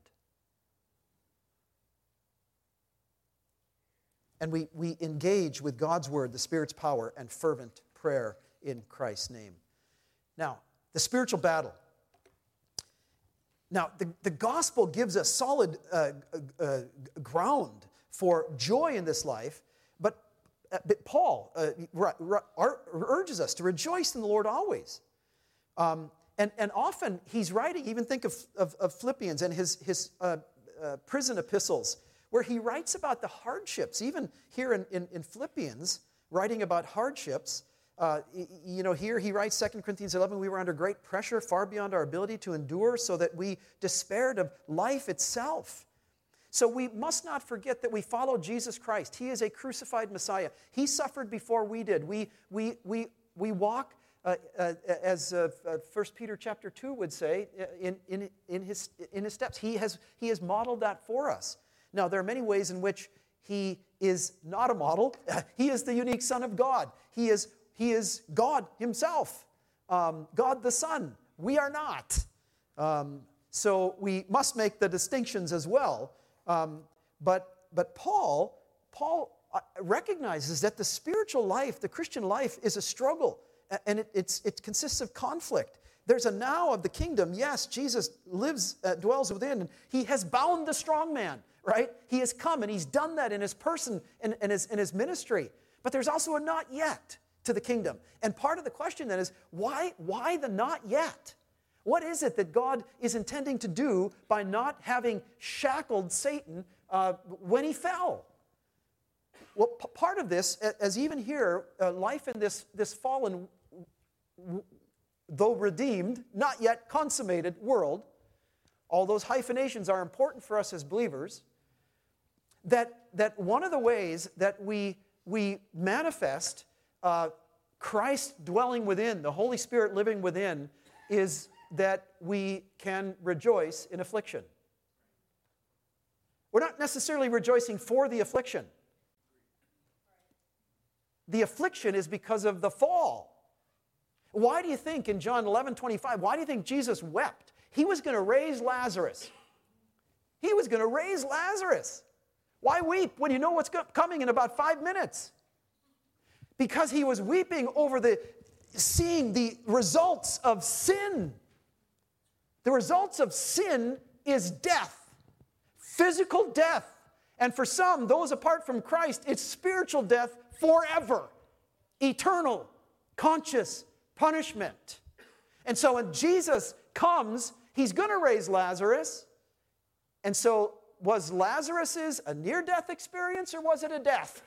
And we, we engage with God's word, the Spirit's power, and fervent prayer in Christ's name. Now, the spiritual battle. Now, the, the gospel gives us solid uh, uh, ground for joy in this life, but, uh, but Paul uh, r- r- urges us to rejoice in the Lord always. Um, and, and often he's writing, even think of, of, of Philippians and his, his uh, uh, prison epistles, where he writes about the hardships. Even here in, in, in Philippians, writing about hardships, Uh, you know, here he writes, Second Corinthians eleven, we were under great pressure, far beyond our ability to endure, so that we despaired of life itself. So we must not forget that we follow Jesus Christ. He is a crucified Messiah. He suffered before we did. We, we, we, we walk, uh, uh, as uh, uh, First Peter chapter two would say, in, in, in, his, in his steps. He has, he has modeled that for us. Now, there are many ways in which he is not a model. He is the unique Son of God. He is He is God himself, um, God the Son. We are not. Um, so we must make the distinctions as well. Um, but but Paul, Paul recognizes that the spiritual life, the Christian life, is a struggle. And it, it's, it consists of conflict. There's a now of the kingdom. Yes, Jesus lives, uh, dwells within. And he has bound the strong man, right? He has come and he's done that in his person and in, in, his, in his ministry. But there's also a not yet to the kingdom. And part of the question then is, why, why the not yet? What is it that God is intending to do by not having shackled Satan uh, when he fell? Well, p- part of this, as even here, uh, life in this, this fallen, though redeemed, not yet consummated world, all those hyphenations are important for us as believers, that, that one of the ways that we, we manifest Uh, Christ dwelling within, the Holy Spirit living within, is that we can rejoice in affliction. We're not necessarily rejoicing for the affliction. The affliction is because of the fall. Why do you think in John eleven twenty-five, why do you think Jesus wept? He was going to raise Lazarus. He was going to raise Lazarus. Why weep when you know what's coming in about five minutes? Because he was weeping over the seeing the results of sin. The results of sin is death, physical death. And for some, those apart from Christ, it's spiritual death forever, eternal, conscious punishment. And so when Jesus comes, he's going to raise Lazarus. And so was Lazarus's a near-death experience or was it a death?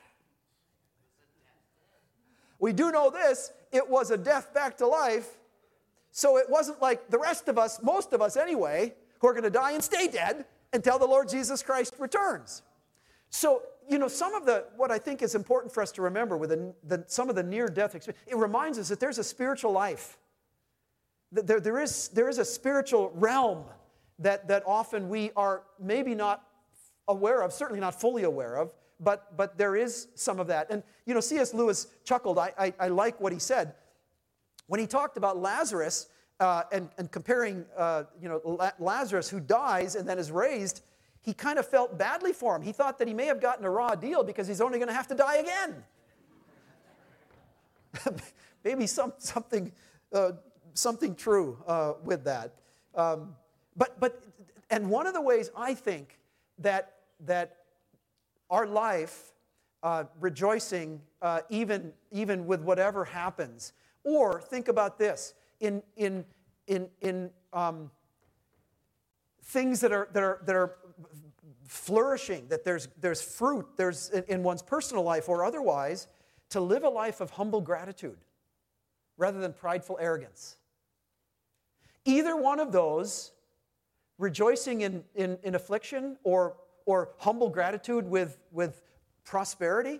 We do know this, it was a death back to life, so it wasn't like the rest of us, most of us anyway, who are going to die and stay dead until the Lord Jesus Christ returns. So, you know, some of the, what I think is important for us to remember with the, the, some of the near-death experience, it reminds us that there's a spiritual life. There, there, is, there is a spiritual realm that, that often we are maybe not aware of, certainly not fully aware of, But, but there is some of that. And, you know, C S Lewis chuckled. I, I, I like what he said. When he talked about Lazarus uh, and, and comparing, uh, you know, La- Lazarus who dies and then is raised, he kind of felt badly for him. He thought that he may have gotten a raw deal because he's only going to have to die again. Maybe some, something, uh, something true uh, with that. Um, but, but, and one of the ways I think that, that our life, uh, rejoicing uh, even, even with whatever happens. Or think about this, in, in, in, in um, things that are, that, are, that are flourishing, that there's, there's fruit, there's in, in one's personal life or otherwise, to live a life of humble gratitude rather than prideful arrogance. Either one of those, rejoicing in, in, in affliction or, or humble gratitude with, with prosperity,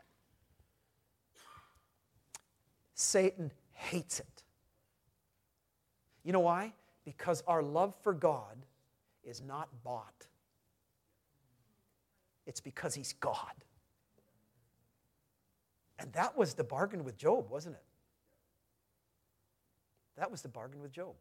Satan hates it. You know why? Because our love for God is not bought. It's because he's God. And that was the bargain with Job, wasn't it? That was the bargain with Job.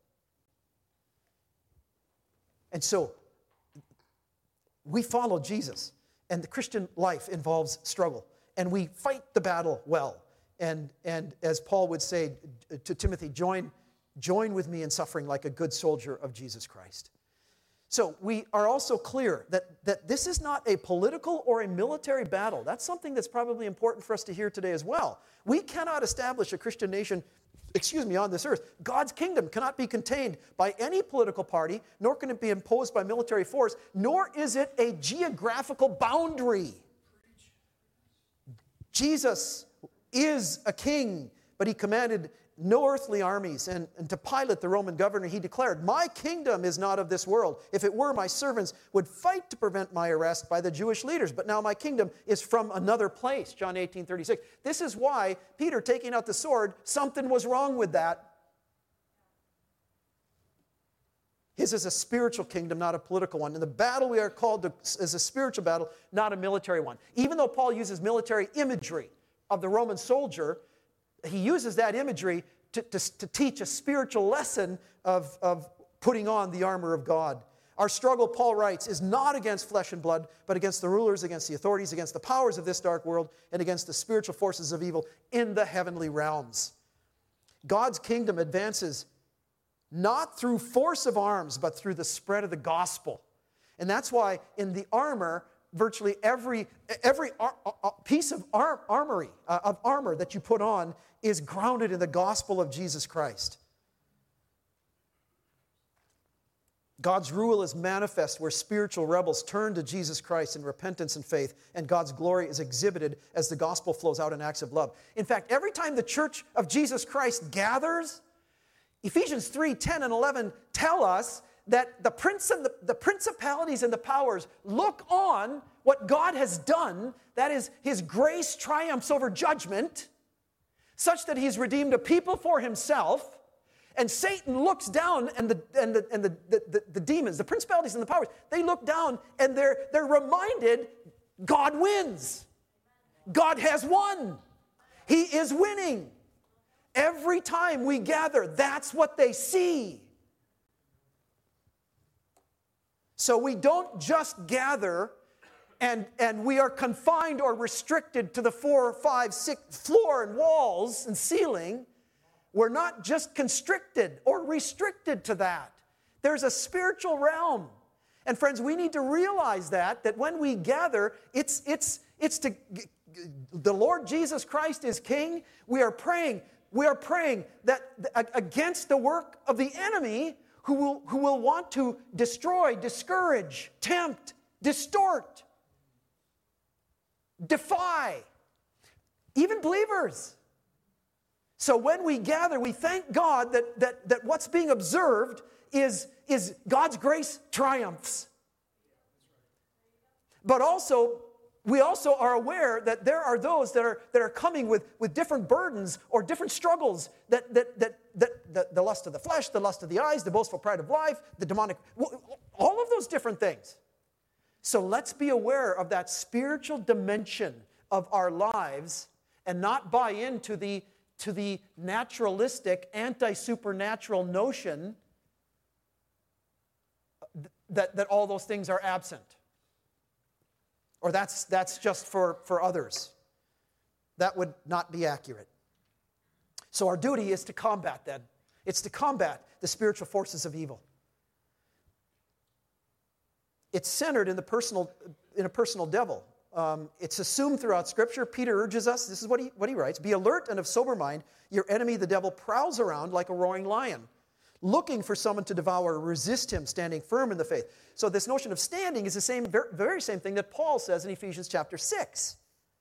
And so, we follow Jesus, and the Christian life involves struggle, and we fight the battle well. And, and as Paul would say to Timothy, join, join with me in suffering like a good soldier of Jesus Christ. So we are also clear that, that this is not a political or a military battle. That's something that's probably important for us to hear today as well. We cannot establish a Christian nation, excuse me, on this earth. God's kingdom cannot be contained by any political party, nor can it be imposed by military force, nor is it a geographical boundary. Jesus is a king, but he commanded no earthly armies. And, and to Pilate, the Roman governor, he declared, my kingdom is not of this world. If it were, my servants would fight to prevent my arrest by the Jewish leaders. But now my kingdom is from another place. John eighteen thirty-six. This is why Peter taking out the sword, something was wrong with that. His is a spiritual kingdom, not a political one. And the battle we are called to is a spiritual battle, not a military one. Even though Paul uses military imagery of the Roman soldier, he uses that imagery to, to, to teach a spiritual lesson of, of putting on the armor of God. Our struggle, Paul writes, is not against flesh and blood, but against the rulers, against the authorities, against the powers of this dark world, and against the spiritual forces of evil in the heavenly realms. God's kingdom advances not through force of arms, but through the spread of the gospel. And that's why in the armor, virtually every, every ar- ar- piece of ar- armory, uh, of armor that you put on is grounded in the gospel of Jesus Christ. God's rule is manifest where spiritual rebels turn to Jesus Christ in repentance and faith, and God's glory is exhibited as the gospel flows out in acts of love. In fact, every time the church of Jesus Christ gathers, Ephesians three, ten, and eleven tell us that the, prince and the, the principalities and the powers look on what God has done, that is, his grace triumphs over judgment, such that he's redeemed a people for himself, and Satan looks down, and the and the and the, the, the, the demons, the principalities and the powers, they look down and they're they're reminded God wins. God has won. He is winning. Every time we gather, that's what they see. So we don't just gather and, and we are confined or restricted to the four, five, six floor and walls and ceiling. We're not just constricted or restricted to that. There's a spiritual realm. And friends, we need to realize that, that when we gather, it's, it's, it's to, the Lord Jesus Christ is King. We are praying, we are praying that against the work of the enemy, Who will, who will want to destroy, discourage, tempt, distort, defy, even believers. So when we gather, we thank God that, that, that what's being observed is, is God's grace triumphs. But also, we also are aware that there are those that are, that are coming with, with different burdens or different struggles, that, that, that, that the, the lust of the flesh, the lust of the eyes, the boastful pride of life, the demonic, all of those different things. So let's be aware of that spiritual dimension of our lives and not buy into the, to the naturalistic, anti-supernatural notion that, that all those things are absent. Or that's, that's just for, for others. That would not be accurate. So our duty is to combat that. It's to combat the spiritual forces of evil. It's centered in the personal, in a personal devil. Um, it's assumed throughout Scripture. Peter urges us, this is what he, what he writes, be alert and of sober mind. Your enemy, the devil, prowls around like a roaring lion, looking for someone to devour, resist him, standing firm in the faith. So this notion of standing is the same, very same thing that Paul says in Ephesians chapter six.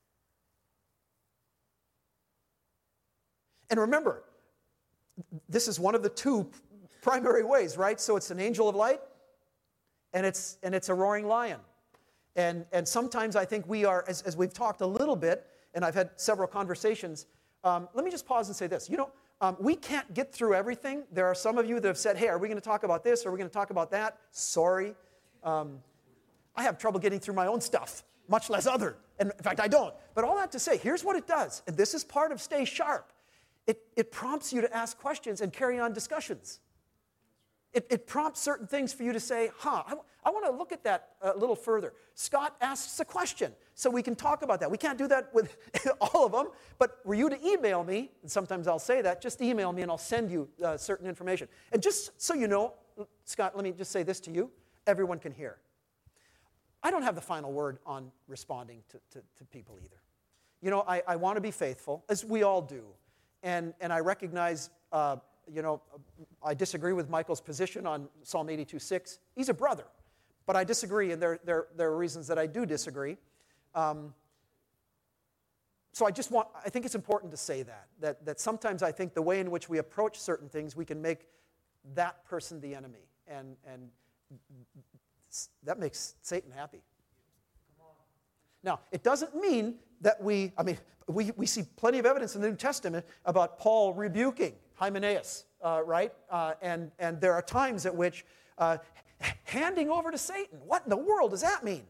And remember, this is one of the two primary ways, right? So it's an angel of light, and it's and it's a roaring lion. And, and sometimes I think we are, as, as we've talked a little bit, and I've had several conversations, um, let me just pause and say this. You know, um, we can't get through everything. There are some of you that have said, hey, are we going to talk about this? Or are we going to talk about that? Sorry. Um, I have trouble getting through my own stuff, much less other. And in fact, I don't. But all that to say, here's what it does. And this is part of Stay Sharp. It, it prompts you to ask questions and carry on discussions. It, it prompts certain things for you to say, huh, I, I want to look at that a little further. Scott asks a question, so we can talk about that. We can't do that with all of them, but were you to email me, and sometimes I'll say that, just email me and I'll send you uh, certain information. And just so you know, Scott, let me just say this to you. Everyone can hear. I don't have the final word on responding to, to, to people either. You know, I, I want to be faithful, as we all do. And, and I recognize, uh, you know, I disagree with Michael's position on Psalm eighty-two six. He's a brother, but I disagree, and there, there, there are reasons that I do disagree. Um, so I just want, I think it's important to say that, that, that sometimes I think the way in which we approach certain things, we can make that person the enemy, and, and that makes Satan happy. Now, it doesn't mean that we, I mean, we, we see plenty of evidence in the New Testament about Paul rebuking Hymenaeus, uh, right? Uh, and, and there are times at which uh, handing over to Satan, what in the world does that mean?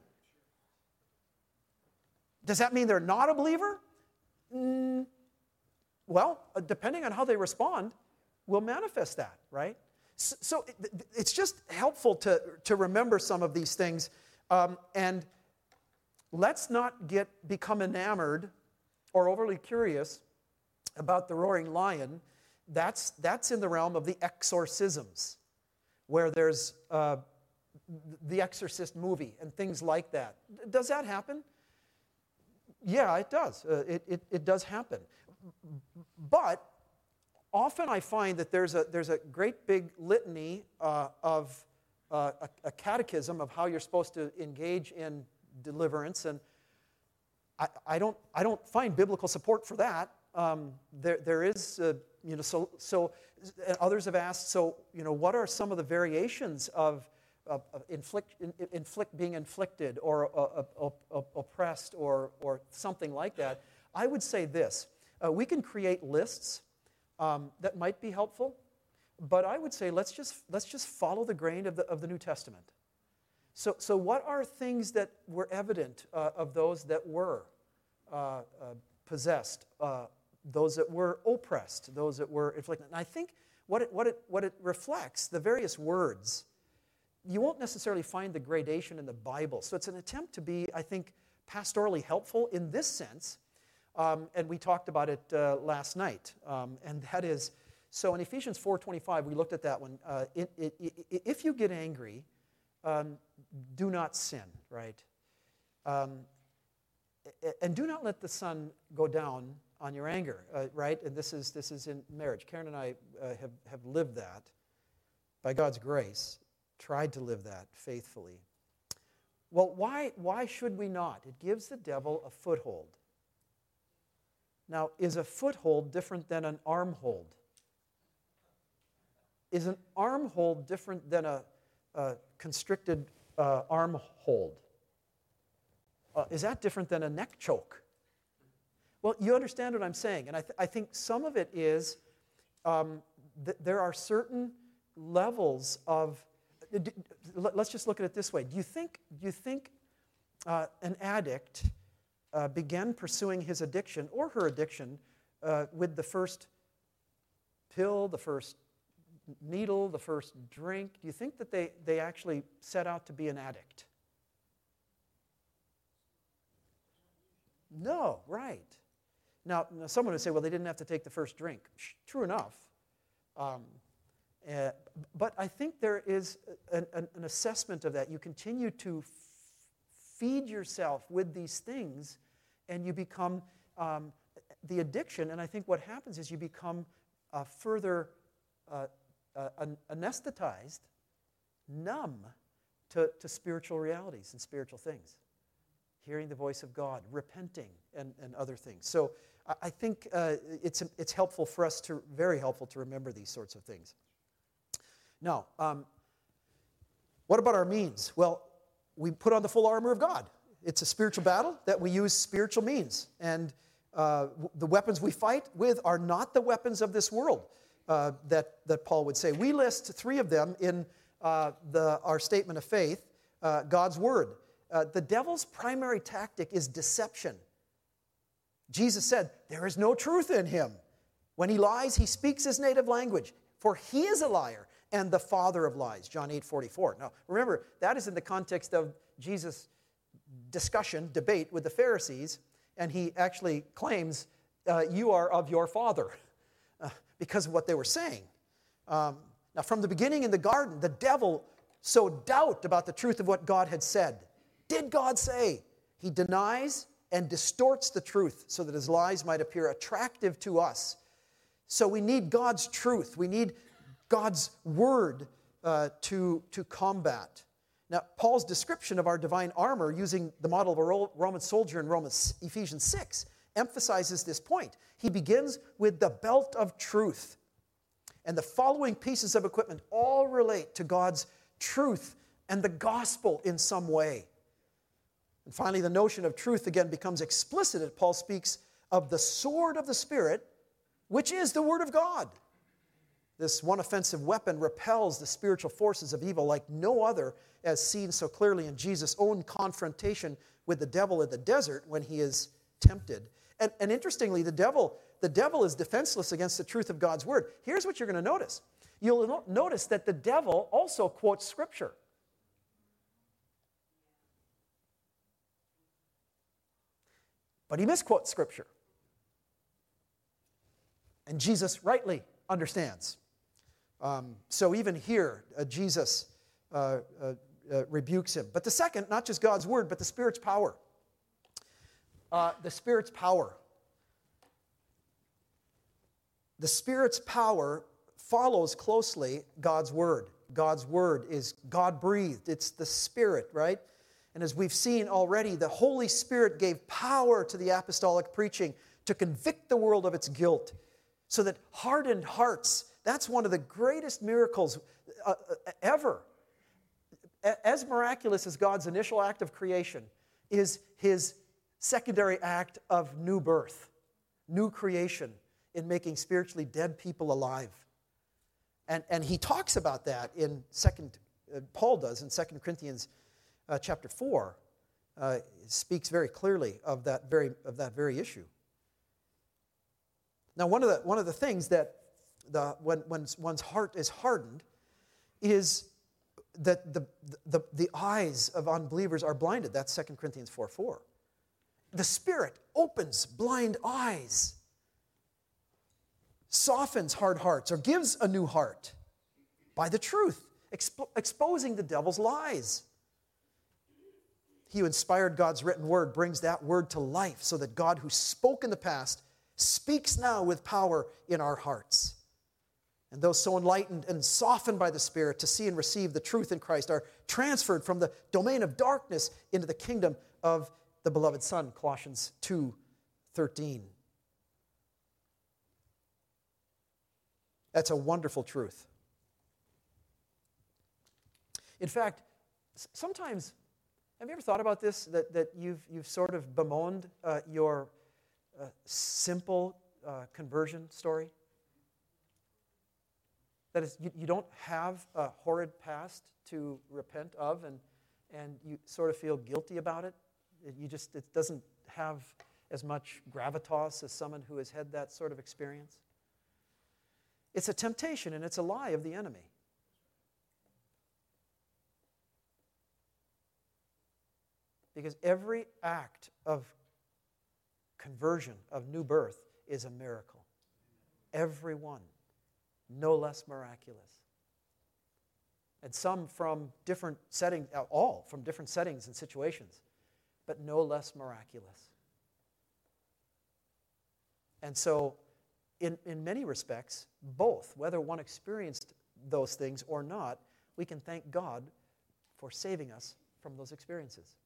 Does that mean they're not a believer? Mm, well, uh, depending on how they respond, will manifest that, right? So, so it, it's just helpful to, to remember some of these things. Um, and let's not get become enamored or overly curious about the roaring lion. That's, that's in the realm of the exorcisms, where there's uh, the Exorcist movie and things like that. Does that happen? Yeah, it does. Uh, it, it, it does happen. But often I find that there's a, there's a great big litany uh, of uh, a, a catechism of how you're supposed to engage in deliverance, and I, I don't I don't find biblical support for that. Um, there there is uh, you know so so others have asked, so you know what are some of the variations of, of, of inflict in, inflict being inflicted or uh, uh, uh, oppressed or or something like that. I would say this: uh, we can create lists um, that might be helpful, but I would say let's just let's just follow the grain of the of the New Testament. So, so what are things that were evident uh, of those that were uh, uh, possessed, uh, those that were oppressed, those that were inflicted? And I think what it, what, it, what it reflects, the various words, you won't necessarily find the gradation in the Bible. So it's an attempt to be, I think, pastorally helpful in this sense. Um, and we talked about it uh, last night. Um, and that is, so in Ephesians four twenty-five, we looked at that one. Uh, it, it, it, if you get angry, Um, do not sin, right? Um, and do not let the sun go down on your anger, uh, right? And this is this is in marriage. Karen and I uh, have, have lived that by God's grace, tried to live that faithfully. Well, why, why should we not? It gives the devil a foothold. Now, is a foothold different than an arm hold? Is an arm hold different than a Uh, constricted uh, arm hold? Uh, is that different than a neck choke? Well, you understand what I'm saying, and I, th- I think some of it is um, th- there are certain levels of. Uh, d- let's just look at it this way. Do you think? Do you think uh, an addict uh, began pursuing his addiction or her addiction uh, with the first pill, the first needle, the first drink? Do you think that they, they actually set out to be an addict? No, right. Now, someone would say, well, they didn't have to take the first drink. True enough. Um, uh, but I think there is an, an assessment of that. You continue to f- feed yourself with these things, and you become um, the addiction. And I think what happens is you become uh, further uh, uh, an- anesthetized, numb to, to spiritual realities and spiritual things. Hearing the voice of God, repenting, and, and other things. So I, I think uh, it's, it's helpful for us to, very helpful to remember these sorts of things. Now, um, what about our means? Well, we put on the full armor of God. It's a spiritual battle that we use spiritual means. And uh, the weapons we fight with are not the weapons of this world, uh, that, that Paul would say. We list three of them in uh, the, our statement of faith, uh, God's Word. Uh, the devil's primary tactic is deception. Jesus said, there is no truth in him. When he lies, he speaks his native language, for he is a liar and the father of lies, John eight forty-four. Now, remember, that is in the context of Jesus' discussion, debate with the Pharisees, and he actually claims, uh, you are of your father, uh, because of what they were saying. Um, now, from the beginning in the garden, the devil sowed doubt about the truth of what God had said. Did God say? He denies and distorts the truth so that his lies might appear attractive to us. So we need God's truth. We need God's word uh, to, to combat. Now, Paul's description of our divine armor using the model of a Roman soldier in Romans, Ephesians six emphasizes this point. He begins with the belt of truth. And the following pieces of equipment all relate to God's truth and the gospel in some way. And finally, the notion of truth again becomes explicit as Paul speaks of the sword of the Spirit, which is the Word of God. This one offensive weapon repels the spiritual forces of evil like no other, as seen so clearly in Jesus' own confrontation with the devil in the desert when he is tempted. And, and interestingly, the devil, the devil is defenseless against the truth of God's Word. Here's what you're going to notice. You'll no- notice that the devil also quotes Scripture. But he misquotes Scripture. And Jesus rightly understands. Um, so even here, uh, Jesus uh, uh, uh, rebukes him. But the second, not just God's Word, but the Spirit's power. Uh, the Spirit's power. The Spirit's power follows closely God's Word. God's Word is God-breathed. It's the Spirit, right? And as we've seen already, the Holy Spirit gave power to the apostolic preaching to convict the world of its guilt, so that hardened hearts, that's one of the greatest miracles uh, ever. As miraculous as God's initial act of creation is his secondary act of new birth, new creation in making spiritually dead people alive. And, and he talks about that in second, uh, Paul does in Second Corinthians uh, chapter four. Uh, speaks very clearly of that very, of that very issue. Now, one of the, one of the things that the, when, when one's heart is hardened is that the, the, the eyes of unbelievers are blinded. That's Second Corinthians four four. The Spirit opens blind eyes, softens hard hearts, or gives a new heart by the truth, expo- exposing the devil's lies. He who inspired God's written word brings that word to life so that God who spoke in the past speaks now with power in our hearts. And those so enlightened and softened by the Spirit to see and receive the truth in Christ are transferred from the domain of darkness into the kingdom of the beloved Son, Colossians two thirteen. That's a wonderful truth. In fact, sometimes, have you ever thought about this, that, that you've, you've sort of bemoaned uh, your uh, simple uh, conversion story? That is, you, you don't have a horrid past to repent of, and, and you sort of feel guilty about it. You just, it doesn't have as much gravitas as someone who has had that sort of experience. It's a temptation and it's a lie of the enemy. Because every act of conversion, of new birth, is a miracle. Every one. No less miraculous. And some from different settings, all from different settings and situations, but no less miraculous. And so, in, in many respects, both, whether one experienced those things or not, we can thank God for saving us from those experiences.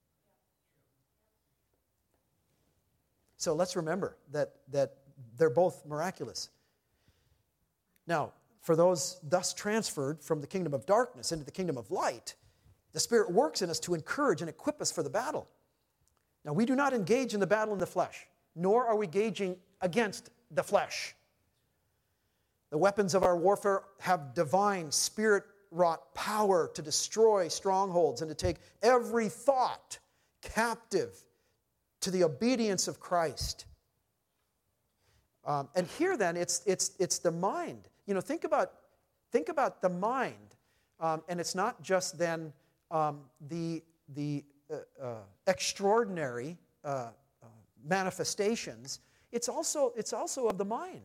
So let's remember that, that they're both miraculous. Now, for those thus transferred from the kingdom of darkness into the kingdom of light, the Spirit works in us to encourage and equip us for the battle. Now, we do not engage in the battle in the flesh, nor are we gauging against the flesh. The weapons of our warfare have divine, Spirit-wrought power to destroy strongholds and to take every thought captive to the obedience of Christ. Um, and here then, it's, it's, it's the mind. You know, think about, think about the mind. Um, and it's not just then um, the, the uh, uh, extraordinary uh, uh, manifestations. It's also, it's also of the mind.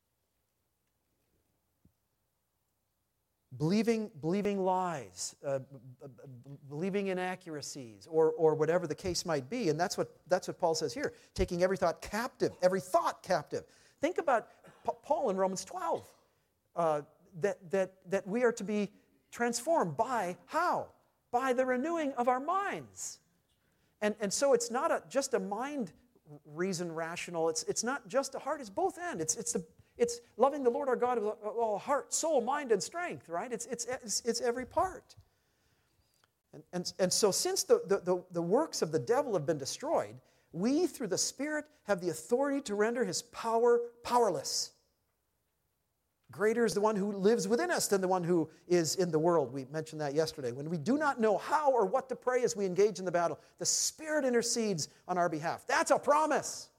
Believing, believing lies, uh, b- b- believing inaccuracies, or, or whatever the case might be. And that's what, that's what Paul says here, taking every thought captive, every thought captive. Think about P- Paul in Romans twelve, uh, that, that, that we are to be transformed by how? By the renewing of our minds. And, and so it's not a, just a mind reason rational, it's, it's not just a heart, it's both and. It's, it's the It's loving the Lord our God with all heart, soul, mind, and strength, right? It's, it's, it's, it's every part. And, and, and so since the, the, the, the works of the devil have been destroyed, we, through the Spirit, have the authority to render his power powerless. Greater is the one who lives within us than the one who is in the world. We mentioned that yesterday. When we do not know how or what to pray as we engage in the battle, the Spirit intercedes on our behalf. That's a promise.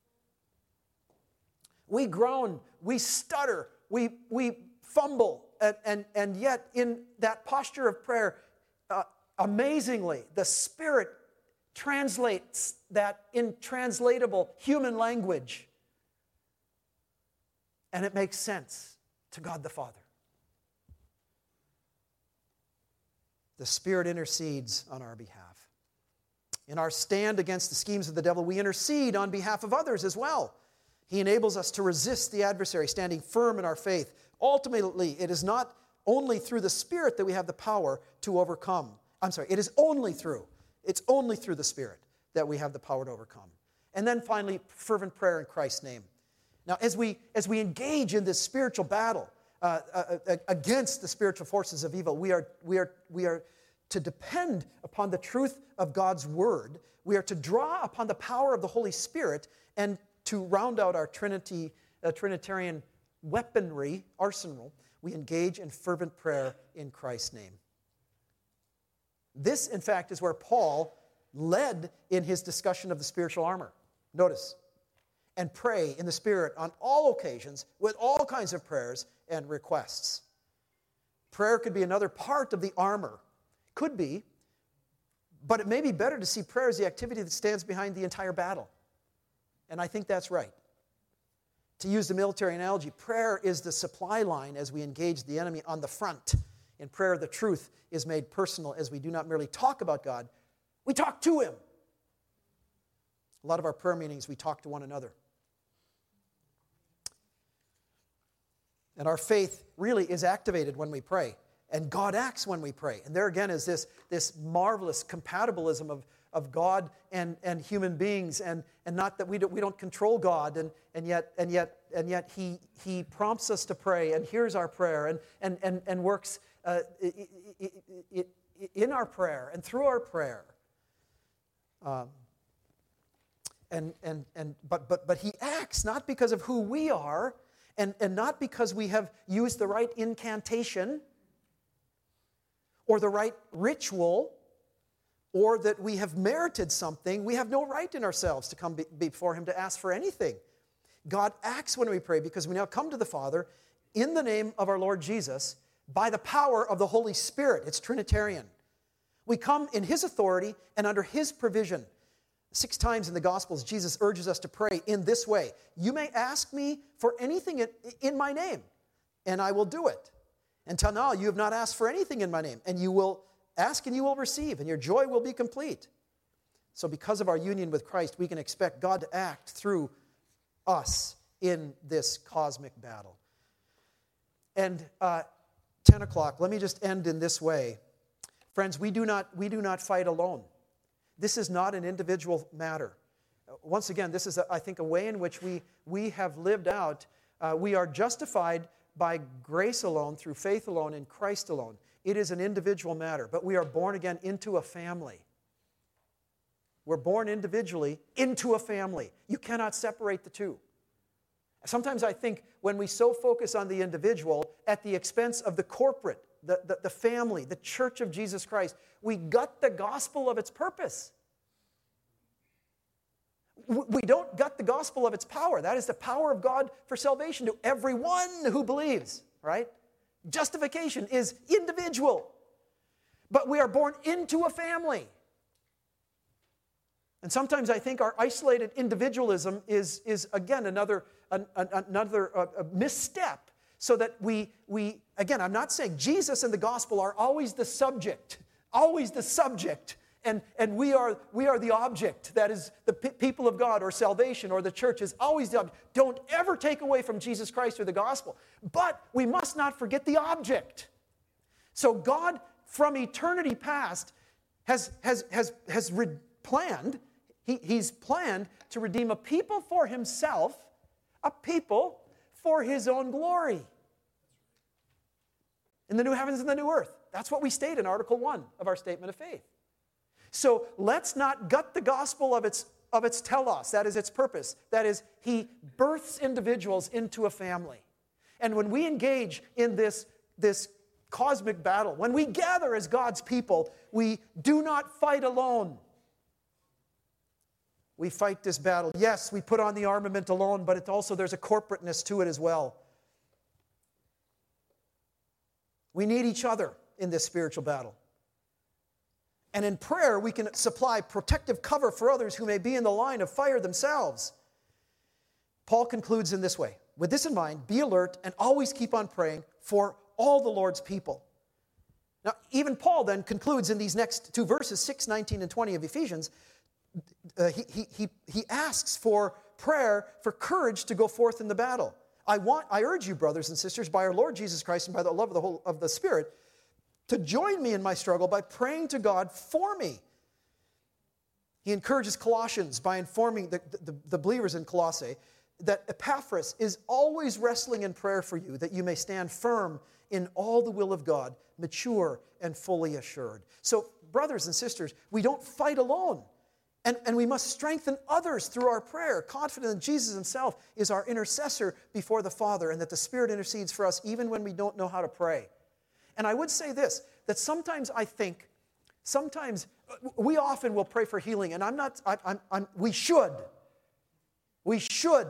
We groan, we stutter, we, we fumble, and, and, and yet in that posture of prayer, uh, amazingly, the Spirit translates that intranslatable human language, and it makes sense to God the Father. The Spirit intercedes on our behalf. In our stand against the schemes of the devil, we intercede on behalf of others as well. He enables us to resist the adversary, standing firm in our faith. Ultimately, it is not only through the Spirit that we have the power to overcome. I'm sorry, it is only through, it's only through the Spirit that we have the power to overcome. And then finally, fervent prayer in Christ's name. Now, as we, as we engage in this spiritual battle uh, uh, against the spiritual forces of evil, we are, we are, we are to depend upon the truth of God's Word. We are to draw upon the power of the Holy Spirit and to round out our Trinity, uh, Trinitarian weaponry arsenal, we engage in fervent prayer in Christ's name. This, in fact, is where Paul led in his discussion of the spiritual armor. Notice, and pray in the Spirit on all occasions with all kinds of prayers and requests. Prayer could be another part of the armor. Could be, but it may be better to see prayer as the activity that stands behind the entire battle. And I think that's right. To use the military analogy, prayer is the supply line as we engage the enemy on the front. In prayer, the truth is made personal as we do not merely talk about God, we talk to Him. A lot of our prayer meetings, we talk to one another. And our faith really is activated when we pray. And God acts when we pray. And there again is this, this marvelous compatibilism of of God and, and human beings, and, and not that we don't, we don't control God, and, and yet and yet and yet He He prompts us to pray and hears our prayer and and and, and works uh, in our prayer and through our prayer. Um, and and and but but but He acts not because of who we are, and, and not because we have used the right incantation or the right ritual, or that we have merited something. We have no right in ourselves to come be, before Him to ask for anything. God acts when we pray because we now come to the Father in the name of our Lord Jesus by the power of the Holy Spirit. It's Trinitarian. We come in His authority and under His provision. Six times in the Gospels, Jesus urges us to pray in this way. You may ask me for anything in, in my name, and I will do it. Until now, you have not asked for anything in my name, and you will ask and you will receive, and your joy will be complete. So because of our union with Christ, we can expect God to act through us in this cosmic battle. And uh, ten o'clock, let me just end in this way. Friends, we do not, we do not fight alone. This is not an individual matter. Once again, this is, a, I think, a way in which we, we have lived out. Uh, we are justified by grace alone, through faith alone, in Christ alone. It is an individual matter, but we are born again into a family. We're born individually into a family. You cannot separate the two. Sometimes I think when we so focus on the individual at the expense of the corporate, the, the, the family, the church of Jesus Christ, we gut the gospel of its purpose. We don't gut the gospel of its power. That is the power of God for salvation to everyone who believes, right? Justification is individual. But we are born into a family. And sometimes I think our isolated individualism is, is again, another, an, an, another uh, a misstep. So that we, we, again, I'm not saying Jesus and the gospel are always the subject, always the subject. And, and we are we are the object. That is the p- people of God, or salvation, or the church is always the object. Don't ever take away from Jesus Christ or the gospel. But we must not forget the object. So God, from eternity past, has, has, has, has re- planned, he, He's planned to redeem a people for Himself, a people for His own glory. In the new heavens and the new earth. That's what we state in Article one of our Statement of Faith. So let's not gut the gospel of its, of its telos, that is its purpose. That is, He births individuals into a family. And when we engage in this, this cosmic battle, when we gather as God's people, we do not fight alone. We fight this battle. Yes, we put on the armament alone, but it also there's a corporateness to it as well. We need each other in this spiritual battle. And in prayer, we can supply protective cover for others who may be in the line of fire themselves. Paul concludes in this way. With this in mind, be alert and always keep on praying for all the Lord's people. Now, even Paul then concludes in these next two verses, six, nineteen, and twenty of Ephesians, uh, he, he, he, he asks for prayer, for courage to go forth in the battle. I want, I urge you, brothers and sisters, by our Lord Jesus Christ and by the love of the whole of the Spirit, to join me in my struggle by praying to God for me. He encourages Colossians by informing the, the, the believers in Colossae that Epaphras is always wrestling in prayer for you, that you may stand firm in all the will of God, mature and fully assured. So, brothers and sisters, we don't fight alone. And, and we must strengthen others through our prayer, confident that Jesus Himself is our intercessor before the Father, and that the Spirit intercedes for us even when we don't know how to pray. And I would say this, that sometimes I think, sometimes we often will pray for healing, and I'm not, I, I'm, I'm, we should. We should.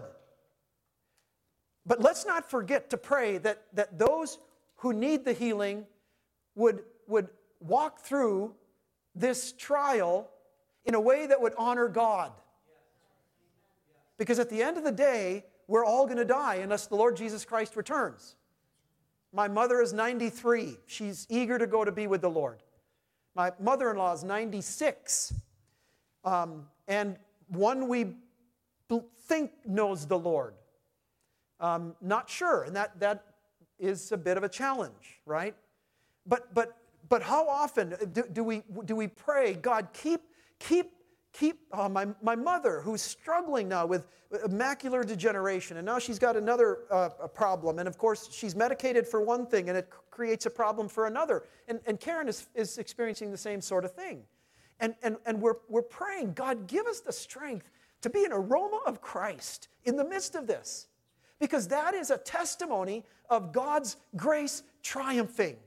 But let's not forget to pray that, that those who need the healing would, would walk through this trial in a way that would honor God. Because at the end of the day, we're all going to die unless the Lord Jesus Christ returns. My mother is ninety-three. She's eager to go to be with the Lord. My mother-in-law is ninety-six. Um, and one we think knows the Lord. Um, not sure. And that, that is a bit of a challenge, right? But, but, but how often do, do, we, do we pray, God, keep Keep, keep uh, my, my mother, who's struggling now with macular degeneration, and now she's got another uh, a problem. And of course, she's medicated for one thing, and it c- creates a problem for another. And, and Karen is, is experiencing the same sort of thing. And, and, and we're, we're praying, God, give us the strength to be an aroma of Christ in the midst of this. Because that is a testimony of God's grace triumphing.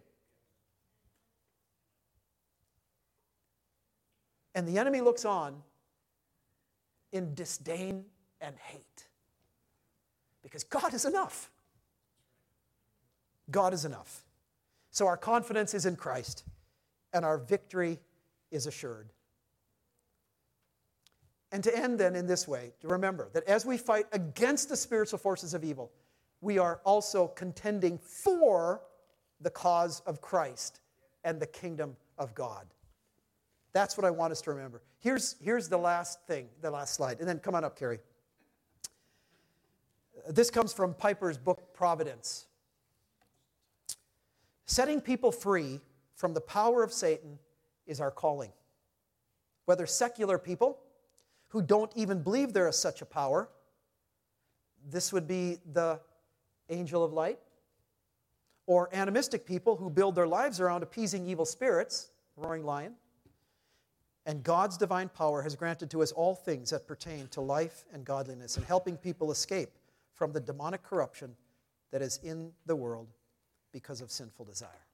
And the enemy looks on in disdain and hate. Because God is enough. God is enough. So our confidence is in Christ, and our victory is assured. And to end then in this way, to remember that as we fight against the spiritual forces of evil, we are also contending for the cause of Christ and the kingdom of God. That's what I want us to remember. Here's, here's the last thing, the last slide. And then come on up, Carrie. This comes from Piper's book, Providence. Setting people free from the power of Satan is our calling. Whether secular people who don't even believe there is such a power, this would be the angel of light, or animistic people who build their lives around appeasing evil spirits, roaring lion. And God's divine power has granted to us all things that pertain to life and godliness and helping people escape from the demonic corruption that is in the world because of sinful desire.